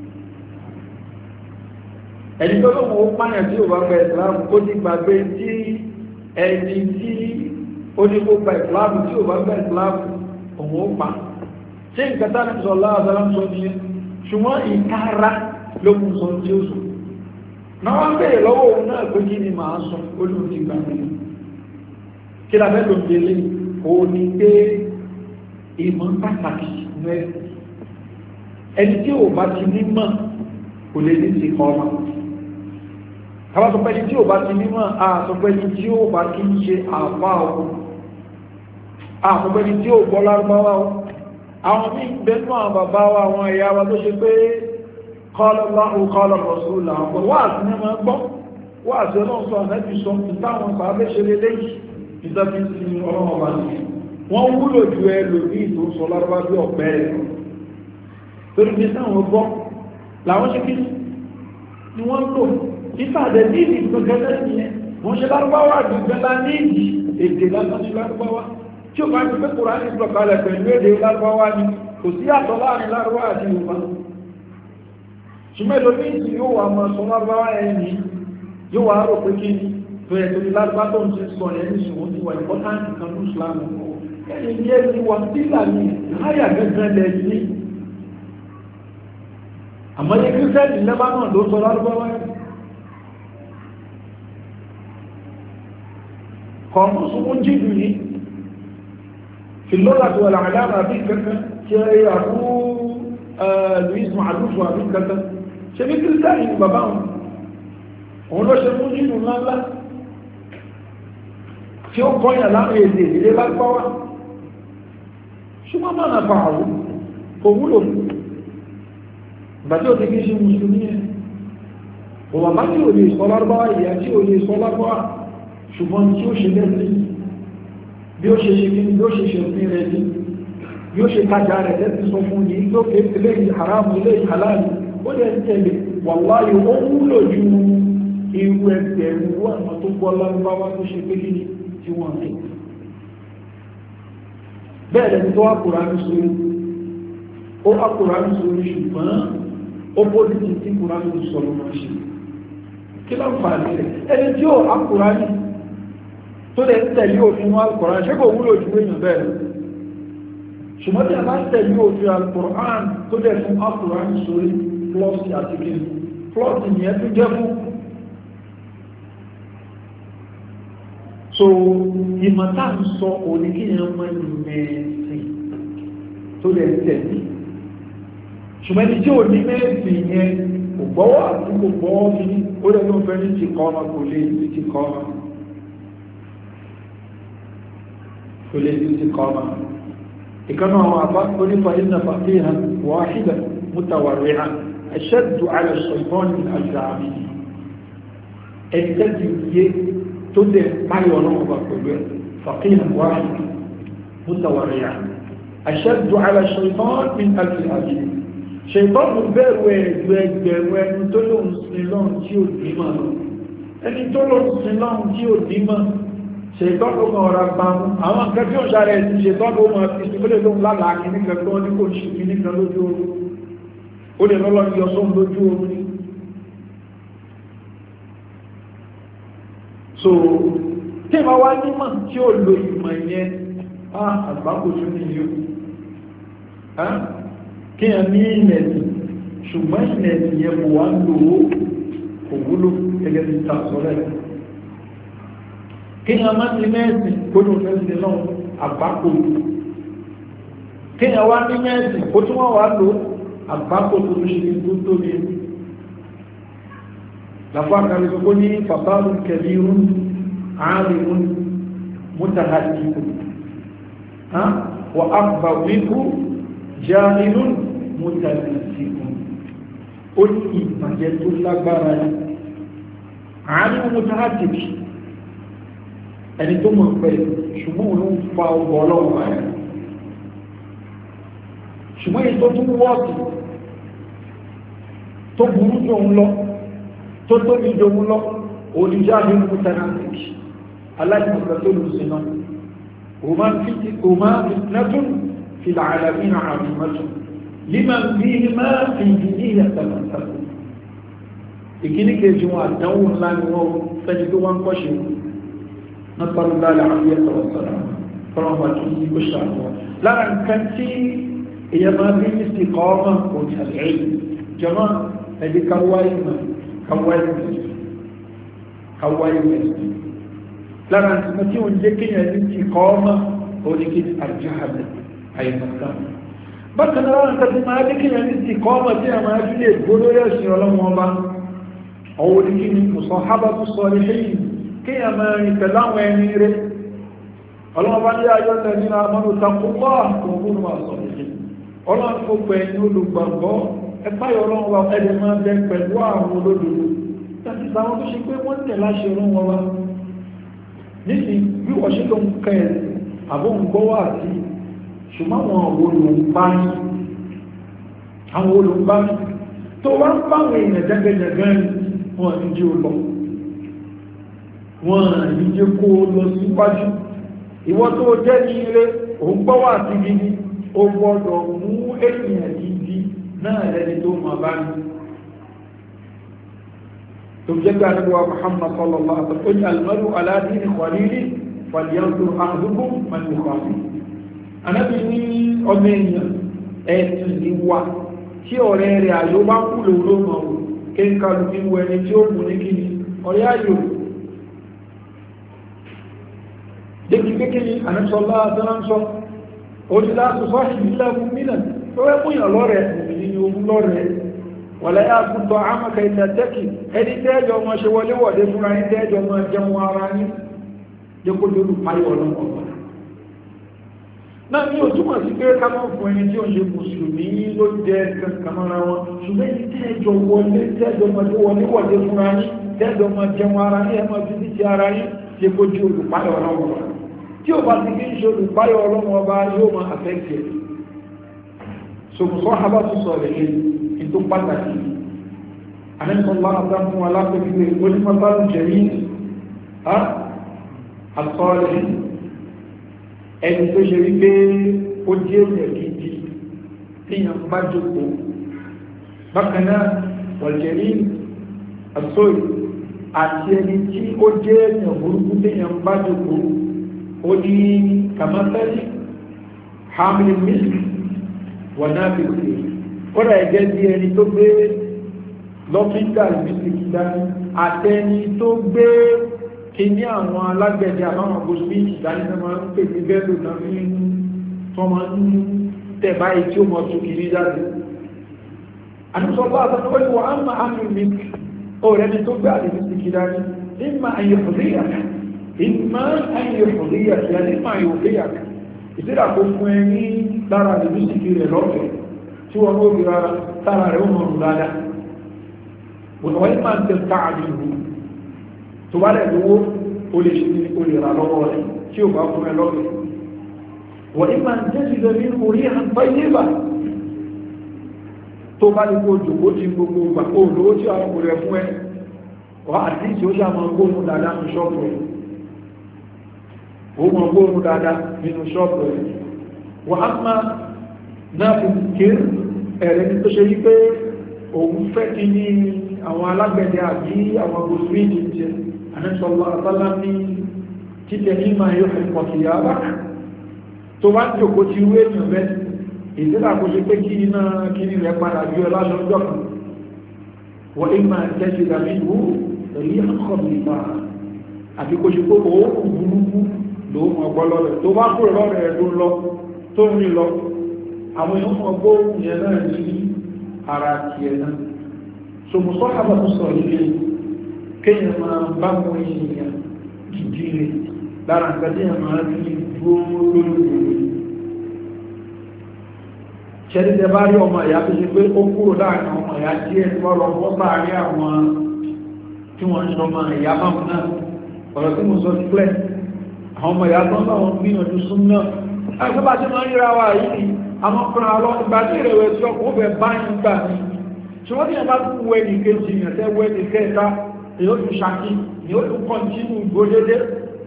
ẹni tó lóun ó pààyàn tí ò bá gba islam ó ti gbàgbé tí ẹni tí ó ní kó gba islam tí ò bá gba islam òun ó pa ṣé nǹkan tá ní sọ̀lá àzárá ń sọ ní ṣùgbọ́n ìtara ló mú sọ tí ó sọ náà wọ́n bèèrè lọ́wọ́ òun náà pé kí ni màá sọ olóòrùn ti gbà mí kí la fẹ́ ló ń délé òun ni pé ìmọ̀ pàtàkì rẹ̀ ẹni tí ò bá ti ní mọ̀ kò lè ní ti kọ́ ọmọ àwọn sọ pé ẹni tí ò bá ti ní mọ̀ a sọ pé ẹni tí ò bá kí ń ṣe àfá ọkùn a sọ pé ẹni tí ò gbọ́ lárúbáwá ọ àwọn mí bẹ́nu àwọn bàbá wa àwọn ẹ̀yà wa tó ṣe pé qala Allahu qala Rasul àwọn wà sí ní ma gbọ́ wà sí ọlọ́run sọ àmẹ́bí sọ ìtàwọn sàábẹ́ ṣe lé lẹ́yìn ìtàbí sí ọlọ́run ọba ní wọ́n wúlò ju ẹ lórí ìtò sọ lárúbá bí ọ̀pẹ́ rẹ̀ torí pé táwọn gbọ́ làwọn ṣe kí ni wọ́n lò ìpàdé ní ìdí gbẹ̀gẹ́lẹ́ nìyẹn wọ́n ṣe lárúbáwá gbẹ̀gẹ́lá ní ìdí èdè lásán ní lárúbáwá tí ó bá ti pé Kùránì ìgbọ̀kalẹ̀ pẹ̀lú èdè lárúbáwá ni kò sí àtọ̀ láàrin lárúbáwá àti Yorùbá ṣùgbọ́n lórí ìsì yóò wà mọ́ sọ lárúbáwá ẹni yóò wà rò pé kí ni tó yẹ torí lárúbá tó ń ti sọ ẹni ṣùgbọ́n ti wà ìpọ́táǹtì kan ní Islam ẹni ní ẹni wà sílà ní láyà gẹ́gẹ́ lẹ̀ ní àmọ́ ní kírísẹ́nì lẹ́bá náà ló sọ lárúbáwá kọ̀ọ̀mùsùn jìdù yìí في اللغة والعلامة أبي كذا شيء أبو لويس معلوف وأبي كذا شيء مثل ثاني باباهم هو شيء موجود ولا لا شيء قوي لا يدي إلى القوة شو ما ما نفعه قولوا بدو تجيش المسلمين هو ما يقولي صلاة أربعة يأتي يقولي صلاة أربعة شو ما نشوف شيء bí ó ṣe ṣe kí bí ó ṣe ṣe òfin rẹ̀ ní bí ó ṣe kájá rẹ̀ lẹ́sí sọ fún ní tó ké ilé ìhàrámù ilé ìhàláàrí ó lè ń tẹ̀lé wàláyé ó wúlò ju irú ẹgbẹ̀ ẹ̀rù àwọn tó gbọ́ lárúbáwá tó ṣe pé kíni tí wọ́n ní bẹ́ẹ̀ lẹ́ni tó ákùrá ní sórí ó ákùrá ní sórí ṣùgbọ́n ó bóni ti tí kùrá ní sọ̀rọ̀ máa ṣe kí láǹfààní rẹ̀ ẹni tí ó ákùrá ní tó lè tẹ̀lé òfin Al-Qur'an ṣe kò wúlò jù èèyàn bẹ́ẹ̀ ṣùgbọ́n tí a bá tẹ̀lé òfin Al-Qur'an tó lè fún Al-Qur'an sórí plọ́sì àti kí plọ́sì ní ẹ́ tó jẹ́ fún so ìmọ̀ta ń sọ oníkíyàn mọ́ ìmẹ̀ẹ̀sìn tó lè tẹ̀lé ṣùgbọ́n ní tí ò ní mẹ́ẹ̀sìn yẹn kò gbọ́wọ́ àti kò gbọ́wọ́ ní ó lè ló fẹ́ ní ti kọ́ ọmọ kò lè ní ti kọ́ ọmọ كل الاستقامة كانوا أعطاك فإن فقيها واحدا متورعا أشد على الشيطان من الزعامين التدريب تدر ما يونوه كله فقيها واحدا متورعا أشد على الشيطان من ألف الأجل شيطان البر ويجب وين تلون سنلون تيو الدماء أن تلون سنلون تيو الدماء ṣètọ́nù kan ọ̀rọ̀ àgbàmù àwọn nǹkan tí ó ṣàrẹ̀ ti ṣètọ́nù ọmọ ìsìnkúlẹ̀ lóhun lálàá kìíní kẹtọ́ ní kò ṣe kìíní kan lójú oorun ó lè lọ́lọ́ yọ sóhun lójú oorun ní so tí ma wá nímọ̀ tí ó lo ìmọ̀ ìyẹn àgbàkójú ní yóò kí a ní ìnẹ̀tì ṣùgbọ́n ìnẹ̀tì yẹn kò wá lò ó kò wúlò gẹ́gẹ́ bí ta sọ́rẹ́ kí a má ti mẹ́ẹ̀sì kó ní òfẹ́sì náà àgbákò kí a wá ní mẹ́ẹ̀sì kó tí wọ́n wá lò àgbákò tó ṣe ní tó tóbi lafọ́ àkàrí tó kó ní fàbáàrù kẹbírún ààrùn mútàhàtìkù wà ápùbà wíkú jáàrínún mútàhàtìkù ó ní ìbàjẹ́ tó lágbára ní ààrùn mútàhàtìkù ẹni tó mọ̀ pẹ̀ ṣùgbọ́n ló ń fa ọgbọ̀ ọlọ́wọ́ ẹ̀ ṣùgbọ́n èyí tó tún wọ́ọ̀tì tó burú jù òun lọ tó tóbi jù òun lọ olùjáde mùtánàtìk aláìmọ̀kà tó lù sí náà òmá fitnatun fil alamina àrùmọ́tún liman fihi ma fi dìní yàtàmàtàkùn ìkíní kejì wọn àdánwò ńlá ni wọ́n fẹ́ni tó wọ́n kọ́ṣe nọ́tàrúdá àlàáfíà tọ̀wọ̀sọ̀rọ̀ fọ́nàmà kí ó ṣàwọn lára nǹkan tí èyàn máa bí ní sí kọ́ọ̀mà òní àlẹ́yìn jọmọ́ ẹ̀dí káwáyé mẹ́sì lára nǹkan tí ó ń jẹ́ kíyàn ní sí kọ́ọ̀mà òní kí àjáhàlẹ̀ àyẹ̀mọ̀ká bákan náà nǹkan tí máa bí kíyàn ní sí kọ́ọ̀mà tí a máa fi lè gbóná yẹ̀sìn ọlọ́wọ́n bá ọwọ́ ní kí ni musahabatu salihin kíyàn máa rìn pẹ̀lú àwọn ẹni rẹ̀ ọlọ́wọ́n bá ní ayọ́ tẹ̀lé náà mọ́nù takùnwá òun wà sọ̀rọ̀ ọlọ́run kó pẹ̀ ní olùgbàgbọ́ ẹgbáyọ̀ ọlọ́run wa ẹ̀dẹ̀ máa bẹ pẹ̀lú àwọn olódodo láti sáwọn tó ṣe pé wọ́n tẹ̀ láṣẹ ọlọ́run wa nísìn bí wọ́n ṣe ló ń kẹ́ ẹ̀ àbó ń gbọ́ wà sí ṣùgbọ́n àwọn olùbáyí àwọn olùbáyí tó wá ń báwọn èèyàn jẹ́gẹ́jẹ́gẹ́ wọn ní jẹ́ lọ wọn ní jẹ́ kó lọ síwájú ìwọ tó jẹ́ ní ilé òun gbọ́ wà sí gidi ó gbọ́dọ̀ mú ènìyàn gidi náà lẹ́ni tó máa bá ní tó jẹ́ gbà nígbà Muhammad sallallahu alaihi wa sallam almaru ala dini khalili falyanzur ahadukum man yukhalil anábi ní ọmọ èèyàn ẹ̀sìn ìwà tí ọ̀rẹ́ rẹ̀ àyó bá kú lòrò mọ̀ kí n kàlù ní wọ ẹni tí ó mú ní kíni ọ̀rẹ́ àyò débi kékeré àníṣọ́lá àdánáṣọ́ òjìlá sọ́sọ́ṣì nílẹ̀ múmínà tó wẹ́ múyàn lọ́rẹ̀ òmìnir ni ohun lọ́rẹ̀ wọ̀lẹ́ yá kúntọ̀ àmàkà ilẹ̀ tẹ́kì ẹni tẹ́ẹ̀jọ ma ṣe wọléwọ̀dé fúnra ní tẹ́ẹ̀jọ ma jẹun ara ní jẹ́kó lórí ayọ̀ ọlọ́pọ̀ náà ní o túnmọ̀ sí pé ká mọ́ fún ẹni tí ó ń ṣe mùsùlùmí ló jẹ́ kankanmọ́ra wọn ṣùgbọ́n ní tẹ́ẹ̀jọ wọlé tẹ́ẹ̀jọ ma ṣe wọléwọ̀dé fúnra ní tẹ́ẹ̀jọ ma jẹun ara ní ẹmọ títí ti ara ní jẹ́kó jí olùpáyọ̀ ọlọ́pọ̀ tí ó bá ti kí ń ṣe olùpáyọ̀ ọlọ́run ọba yóò máa àfẹ́kẹ̀ ṣòkùsọ́ àbá tó sọ rẹ̀ lè ní tó pàtàkì anẹ́sọ̀lá àtàkùn alápẹ̀lẹ̀ onímọ̀tàlù jẹ̀rí àtọ́lẹ̀ ẹni tó ṣe wípé ó jẹ́ ẹ̀rẹ̀ gidi tíyàn bá jókòó bákanáà wọ̀jẹ̀rí àtọ́lẹ̀ àti ẹni tí ó jẹ́ ẹ̀rẹ̀ burúkú tíyàn bá jókòó ó ní kàmátẹ́lì hamlin milk wà náà fi sí kọ́dà ẹgẹ́ bí ẹni tó gbé lọ́fíńdà ìbísíkì dání àtẹni tó gbé kí ní àwọn alágbẹ̀dẹ àbáwọn gbòsí ìdánilẹ́ máa ń pè ní bẹ́ẹ̀lù náà fi ń tọ́ máa ń tẹ̀ báyìí tí ó mọ̀ tó kiri jáde àtúnṣọ́gbà àtàkọ́ ìwọ̀ àmà hamlin milk ó rẹni tó gbé àdìbísíkì dání ìmà àyẹ̀fọ̀déyà ìmá ayé ìfòdíyà tí a ní máa yóò léyà ìsìdá kó fún ẹ ní lára ìlú síkì rẹ̀ lọ́fẹ̀ẹ́ tí wọ́n ó ríra tára rẹ̀ ó mọ̀ rú dáadáa wọ́n wọ́n máa ń tẹ káàdì ìlú tó bá rẹ̀ lówó ó lè ṣe ó lè ra lọ́wọ́ rẹ̀ tí ó bá fún ẹ lọ́fẹ̀ẹ́ wọ́n máa ń tẹ́sí lọ ní orí àpá ìyébà tó bá ní kó jòkó ti gbogbo gbà ó lówó tí a kò rẹ̀ fún ẹ wọ́n àti tí ó ṣàmọ́ gbóhùn dáadáa ní ṣọ́ọ̀bù rẹ̀ ó mọ̀ gbóòrùn dáadáa nínú ṣọ́ọ̀pù rẹ̀ wọ́n á máa náà fi kéèrè ẹ̀rẹ́ ní tó ṣe wípé òun fẹ́ kí ní àwọn alágbẹ̀dẹ àbí àwọn gòsìmíjì jẹ àníṣọ́lá àtàlá ní títẹ̀ ní máa yóò fẹ́ pọ̀kìyà bá tó bá jòkó ti wé èèyàn bẹ́ ìdílà kó ṣe pé kí iná kí ní rẹ̀ padà bí ọlá lọ́jọ́ kan wọ́n ní máa tẹ́sí dàbí ìwú èyí àkọ́ mi pa àti kó ṣe pé òun burúkú ló mọ̀ gbọ́lọ́ rẹ̀ tó bá kúrò lọ́rẹ̀ ẹ̀ ló lọ tó ń rí lọ àwọn èèyàn mọ̀ gbọ́ ìyẹn náà ní ara ti ẹ̀ náà so mo sọ àbá tó sọ ilé kéèyàn máa bá mọ èèyàn gidi rẹ̀ lára nǹkan tí èèyàn máa fi dúró lórí ṣẹ́dídẹ bá rí ọmọ ìyá tó ṣe pé ó kúrò láàrin ọmọ ìyá díẹ̀ tí wọ́n lọ bọ́ sáàrin àwọn tí wọ́n ń sọmọ ìyá báwọn náà ọ̀rọ̀ tí mo sọ sí pẹ́ àwọn ọmọ ìyá tó ń bá wọn gbìyànjú súnmọ́ àgbébà tí wọ́n ríra wà yìí àwọn ọkùnrin àlọ́ ìgbà tí ìrẹ̀wẹ̀sì ọkùn ó fẹ́ báyìí gbà ní ṣùgbọ́n tí ẹ bá tún wẹ́ ní kejì ìyànṣẹ́ wẹ́ ní kẹta èyí ó tún ṣàkí ni ó tún kọ́ntínú gbódédé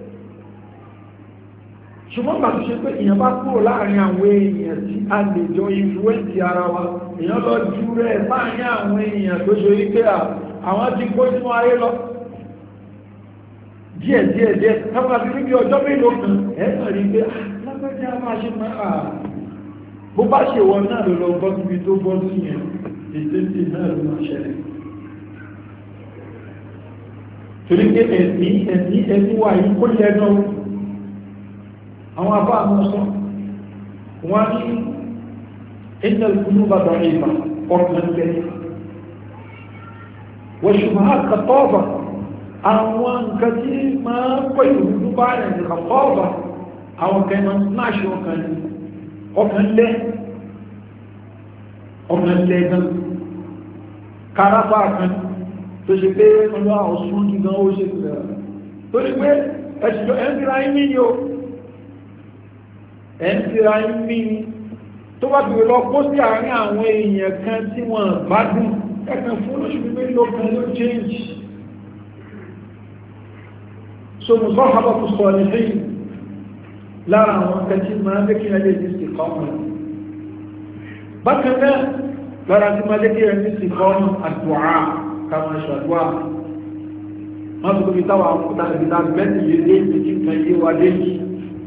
ṣùgbọ́n bá ti ṣe pé èèyàn bá kúrò láàrin àwọn èèyàn tí a lè jọ influence ara wa èèyàn lọ jú rẹ̀ láàrin àwọn èèyàn tó ṣe wípé àwọn ti kó inú ayé lọ díẹ̀ díẹ̀ díẹ̀ táwọn àti níbi ọjọ́ mélòó kan ẹ̀ẹ́sàn rí pé lágbẹ́jẹ́ a máa ṣe máa bó bá ṣe wọn náà lọ lọ bọ́ síbi tó bọ́ sí yẹn ìdíje náà ló máa ṣẹlẹ̀ torí pé ẹ̀mí ẹ̀mí ẹ̀mí wà yìí kó yẹ náà àwọn àbá àwọn sọ wọ́n ní ẹ̀nà ìkúnnú bàbá ìbà ọkùnrin lẹ́yìn wọ́n ṣùgbọ́n àkàtọ́ọ̀bà àwọn nǹkan tí máa ń pọ̀ ìrúdú bá rẹ̀ ní àkàtọ́ọ̀bà àwọn kẹ́nà smash ọkàn ní ọkàn lẹ́ ọkàn lẹ́ gan kárápá kan tó ṣe pé ọlọ́ àwọn sún kí gan ó ṣe kìlẹ̀ tó ṣe pé ẹ̀ṣìjọ ẹ̀ńtìrá ìmí ni ó ẹ̀ńtìrá ìmí ni tó bá bèèrè lọ kó sí àárín àwọn èèyàn kan tí wọ́n bá dùn ẹ̀kan fún oṣù mélòó kan ló change so mo sọ hábà tó sọ ní fẹ́yìn lára àwọn kẹtí máa ń lékí ẹlẹ́ ní ìsìnkọ́mù bákan náà lára tí máa lékí ẹlẹ́ ní ìsìnkọ́mù àdúrà káwọn aṣọ àdúrà wọ́n tó tóbi táwọn akúta ìdílá bẹ́ẹ̀ni yé dé ìdíjí kan yé wa dé yìí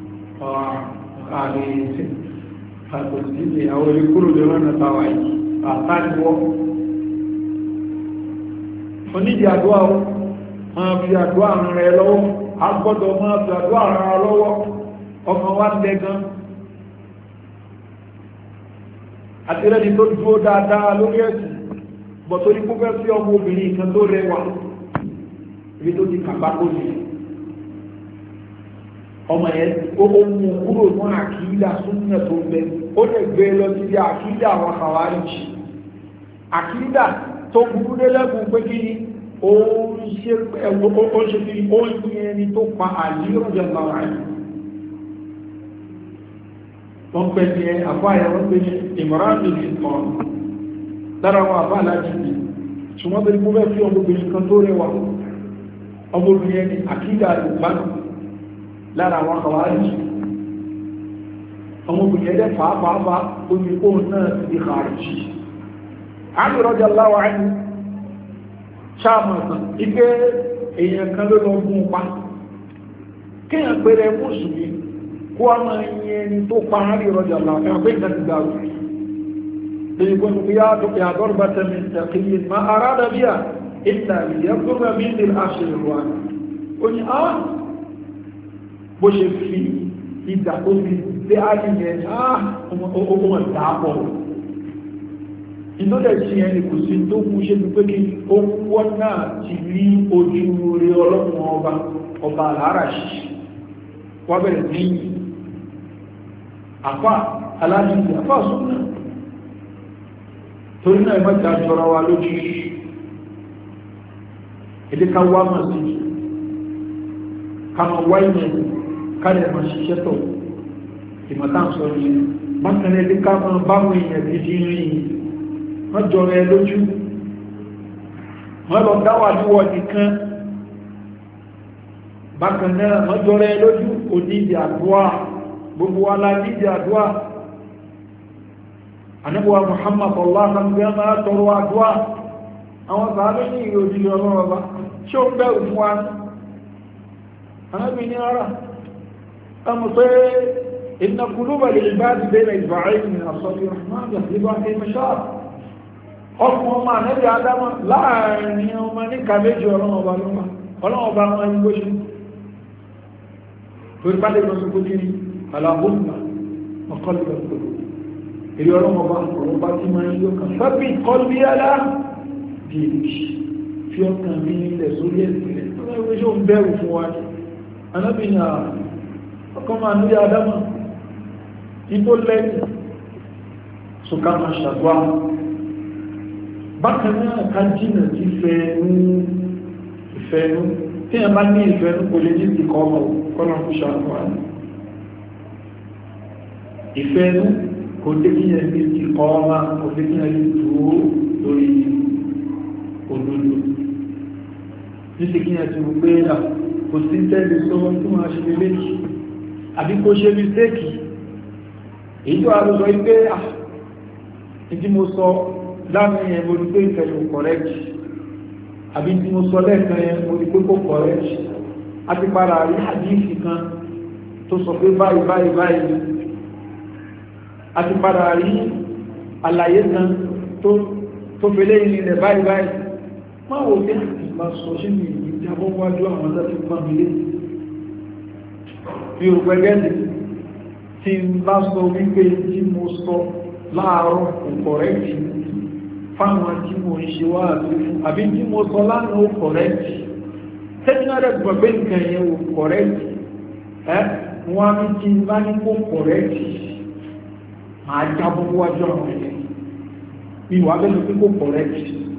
ààrẹ ìsìn àtòsílẹ̀ àwọn olùkúrò lè rán àtàwà yìí àtàríwọ́ onídìí àdúrà máa fi àdúrà rẹ̀ lọ́wọ́ agbọ́dọ̀ máa fi àdúrà rẹ̀ lọ́wọ́ ọmọ wa ń bẹ gan àti rẹ́ni tó dúró dáadáa lórí ẹ̀sìn bọ̀ tó ní púpẹ́ sí ọmọ obìnrin kan tó rẹwà ibi tó ti kàbákò ní ọmọ yẹn ó mú kúrò ní àkídà súnmọ́ tó ń bẹ ó lè gbé lọ sí àkídà àwọn kàwáríjì àkídà tó burú lẹ́lẹ́gùn pé kí ni ó ń ṣe kí ni ó ń yẹ ẹni tó pa àlírọ̀jọ̀ lọ́wọ́ àyè wọ́n pẹ́ ní ẹ àfáàyà wọ́n pẹ́ ní ìmọ̀ràn ìlú ìtàn lára wọn àfáà láti bí ṣùgbọ́n bẹ̀rẹ̀ mú bẹ́ fi ọmọbìnrin kan tó rẹwà ọmọbìnrin ẹni àkídà ìgbàlù lára wọn kàwàájì ọmọbìnrin ẹ̀dẹ́ fàáfàáfà omi kó náà ti di kàrìjì àmìrọ̀jà láwà ní sáàmùsàn ipé èèyàn kan ló lọ gún pa kíyàn pẹ̀rẹ̀ mùsùlùmí kó a máa yẹ ẹni tó parí rọjà láwọn ẹgbẹ́ ìdájú dáwò èyí gbọ́n tó yá tó yà dọ́rọ̀bá tẹ́mi ìtàkìyè ma aráda bí a ìtà ìyẹ́ tó rẹ̀ mí ní àṣírí wa ó ní á bó ṣe fi ìdà tó fi dé àyíyẹ á ọmọ ìdáàbọ̀ ìdọ́dẹ̀ sí ẹni kò sí tó mú ṣe pé kí ó wọ́n náà ti rí ojú rí ọlọ́run ọba ọba àlàárà ṣíṣe wọ́n bẹ̀rẹ̀ ní àfá aláàjìdì àfá súnnà torí náà ìmọ́ta jọra wa lójú ilé ká wá máa sí ká máa wá ìmẹ̀ kálẹ̀ máa ṣiṣẹ́ tọ̀ ìmọ̀ta sọ ní bákanẹ̀ ilé ká máa báwọn èèyàn gidi rìn wọ́n jọra ẹ lójú wọ́n lọ dáwà níwọ̀ nìkan bákanẹ̀ wọ́n jọra ẹ lójú onídìí àdúrà gbogbo wa la nídìí àdúrà anábọ̀wà Muhammad Allah sàmgbẹ́ máa tọrọ àdúrà àwọn sàábẹ́ ní ìròjì ọlọ́rọ̀ bá ṣe ó bẹ̀rù fún wa anábì ní ara ọmọ pé inna quluba al-ibadi bayna isba'ayn min asabi' ar-rahman yaqlibuha kayfa sha'a ọkùn ọmọ ànábì Ádámà láàrin ọmọ ní kàméjì ọlọ́ọ̀bá lọ́wọ́ ọlọ́ọ̀bá wọn ní bó ṣe torí bá lè lọ sí kó kiri aláhùnmá ọkọlùkọ̀ ìgbòrò èrè ọlọ́mọba ọ̀rọ̀bá tí máa ń yóò kàn sábì kọlùbí alá dìrì fi ọkàn mi ilẹ̀ sórí ẹ̀sìnlẹ̀ tó lẹ́wọ́ ṣe ń bẹ̀rù fún wa ní anábìnà ọkọ̀ máa ní Ádámà ibó lẹ́yìn ṣùkà máa ṣàdúrà bákan náà ká jìnà sí fẹ́ẹ̀nú ìfẹ́ẹ̀nú tí a bá ní ìfẹ́ẹ̀nú kò lè ní ìkọ́ ọmọ kọ́nà fún ṣàdúrà ìfẹ́ẹ̀nú kò dé kí yẹn ní ti kọ́ ọmọ kò dé kí yẹn ní dúró lórí òdodo títí kí yẹn ti rú pé náà kò sí tẹ́lẹ̀ tó wọ́n tí wọ́n ṣe lé léjì àbí kó ṣe mistake èyí tó wà ló sọ pé ah ìdí mo sọ láàrin yẹn mo rí pé ìfẹ́ yóò correct àbí tí mo sọ lẹ́ẹ̀kan yẹn mo rí pé kò correct a ti para rí àdíìsì kan tó sọ pé báyìí báyìí báyìí a ti para rí àlàyé kan tó tó fẹ́lẹ́ ìrìn rẹ̀ báyìí báyìí máa wò ní àtìgbà sọ sí mi ìjábọ̀ wájú àwọn tó ti pọ́n mi lé bí o pẹ́gẹ́lì tí n bá sọ wípé tí mo sọ láàárọ̀ kò correct fáwọn tí mo ń ṣe wá àti fún àbí tí mo sọ lánàá ó correct tẹ́tínárẹ̀ gbọ́ pé nǹkan yẹn ò correct ẹ́ wọ́n á ní tí n bá ní kó correct máa jábọ̀ wájú àwọn ẹ̀yẹ ìwà bẹ́ẹ̀ pé kó correct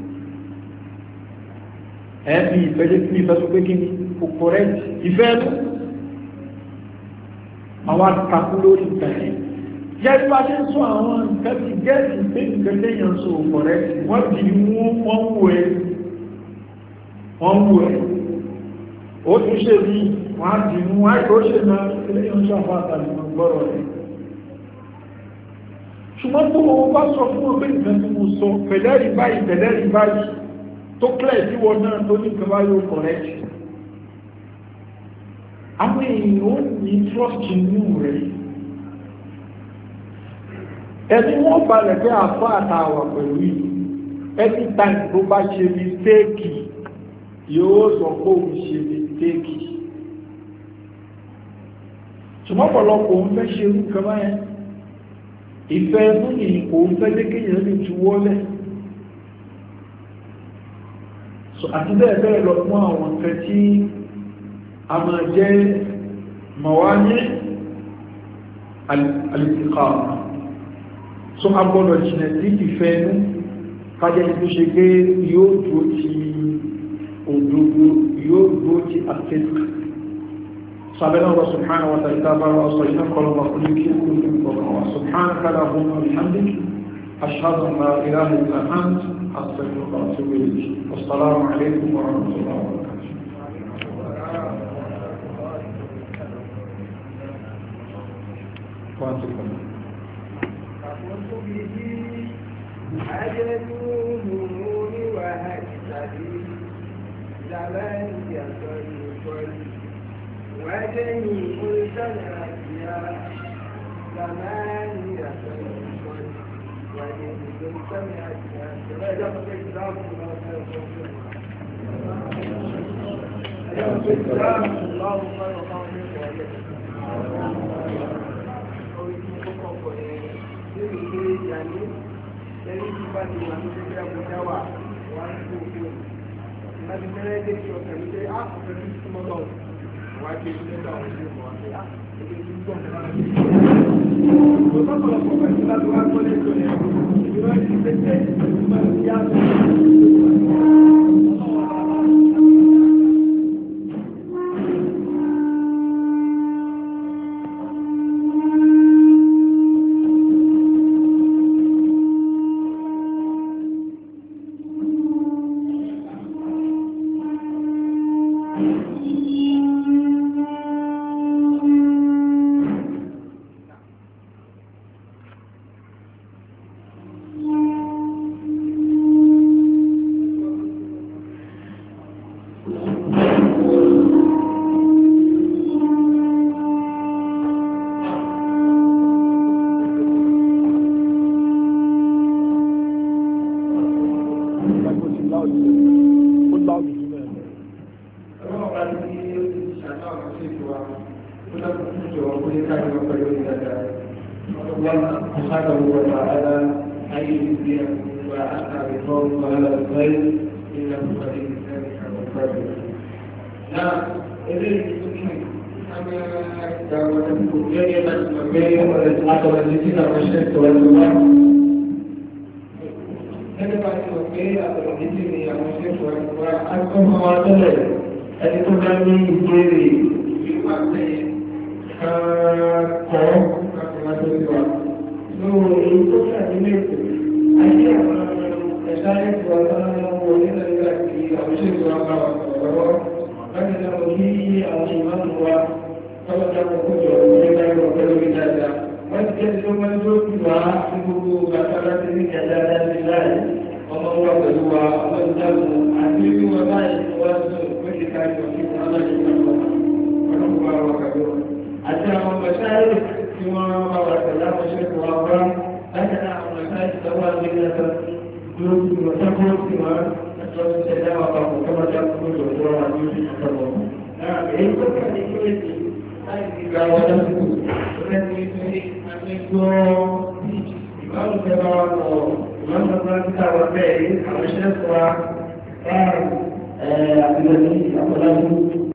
ẹ́ bí ìfẹ́ lé fún ìfẹ́ tó pé kí ni kò correct ìfẹ́ ló àwọn àtàkù lórí ìtàkì jẹ́ bá ṣe ń sọ àwọn nǹkan ti gẹ́ẹ̀sì pé nǹkan lẹ́yìn sọ correct wọ́n ti mú wọ́n wù ẹ́ wọ́n wù ẹ́ ó tún ṣe bí wọ́n á ti mú àìkó ṣe máa lẹ́yìn sọ àwọn àtàlùmọ̀ gbọ́rọ̀ rẹ̀ ṣùgbọ́n tó wọ́n bá sọ fún ọgbẹ́ nǹkan tí mo sọ pẹ̀lẹ́rì báyìí pẹ̀lẹ́rì báyìí tó clear tí wọ́n náà tó ní nǹkan báyìí ó correct àwọn èèyàn ó ní trust inú rẹ̀ ẹni wọ́n balẹ̀ pé àfá àtàwà pẹ̀lú yìí ẹni time tó bá ṣe mistake yóò sọ pé òun ṣe mistake ṣùgbọ́n pọ̀lọpọ̀ òun fẹ́ ṣe irú kan báyẹn ìfẹ́ ẹnu ni òun fẹ́ lé kéèyàn lè tu wọ́lẹ̀ àti bẹ́ẹ̀ bẹ́ẹ̀ lọ fún àwọn nǹkan tí a máa jẹ́ mawani al-istiqama so a gbọ́dọ̀ jìnà sí ìfẹ́ ẹnu kájẹ́ tó ṣe pé yóò dúró ti òdodo yóò dúró ti àtẹ́sì سبحان الله سبحانه وتعالى وصينا قال الله كل سبحانك اللهم وبحمدك أشهد أن لا إله إلا أنت أستغفرك وأتوب إليك والسلام عليكم ورحمة الله وبركاته. وأنتم أقول به أجل النور وهكذا زمان يصل وجميع السنة زمان يصل وجميع السنة الله خير Jadi kita di mana kita berjawa, orang itu itu. Nabi mereka itu kami saya aku pergi semua tahu. Wajib kita tahu semua. Itu juga. Kita kalau kita kita dua kali itu ni, kita kita kita lóòrò èyí tó ṣàdé mẹ́tò ayé àwọn ẹ̀dá ètò àwọn onílẹ̀ nígbà tí àwọn ìṣètò àgbà ọ̀rọ̀ láti dáwọ́ kí àwọn ìmáàmù wa tọ́lọ́dá kókó jọ nígbà ìrọ̀ pẹ̀lú ìdájà wọ́n ti jẹ́ tó máa ń tó kí wá ní gbogbo bàtà láti ní ìdájà láti láì ọmọ wa pẹ̀lú wa ọmọ ìdáàbò àti bí wọ́n báyìí wọ́n tó pèsè káàkiri kí wọ́n náà ṣe kàkọ́ ọlọ́pàá wa wà kàkọ́ àti àwọn mọ̀ṣáárì tí wọ́n bá wà pẹ̀lú àwọn ṣẹ́kù wa wá láti náà àwọn mọ̀ṣáárì tó wà ní ìdájà lórí ìmọ̀ṣákó sí wa ẹ̀tọ́ ti ṣẹ̀dá wa papọ̀ tó máa já kúrò tó tó wà ní ìṣẹ̀kọ̀ náà èyí tó kà ní kíyèsí láì fi gba wọn lásìkò tó lẹ́nu ìṣẹ́ àti gbọ́ ìbáwọ̀ tẹ́ bá wà lọ ìbáwọ̀ tó ń ta wà bẹ́ẹ̀ àwọn ṣẹ́kù wa báàrù àti lẹ́nu àpọ̀lájú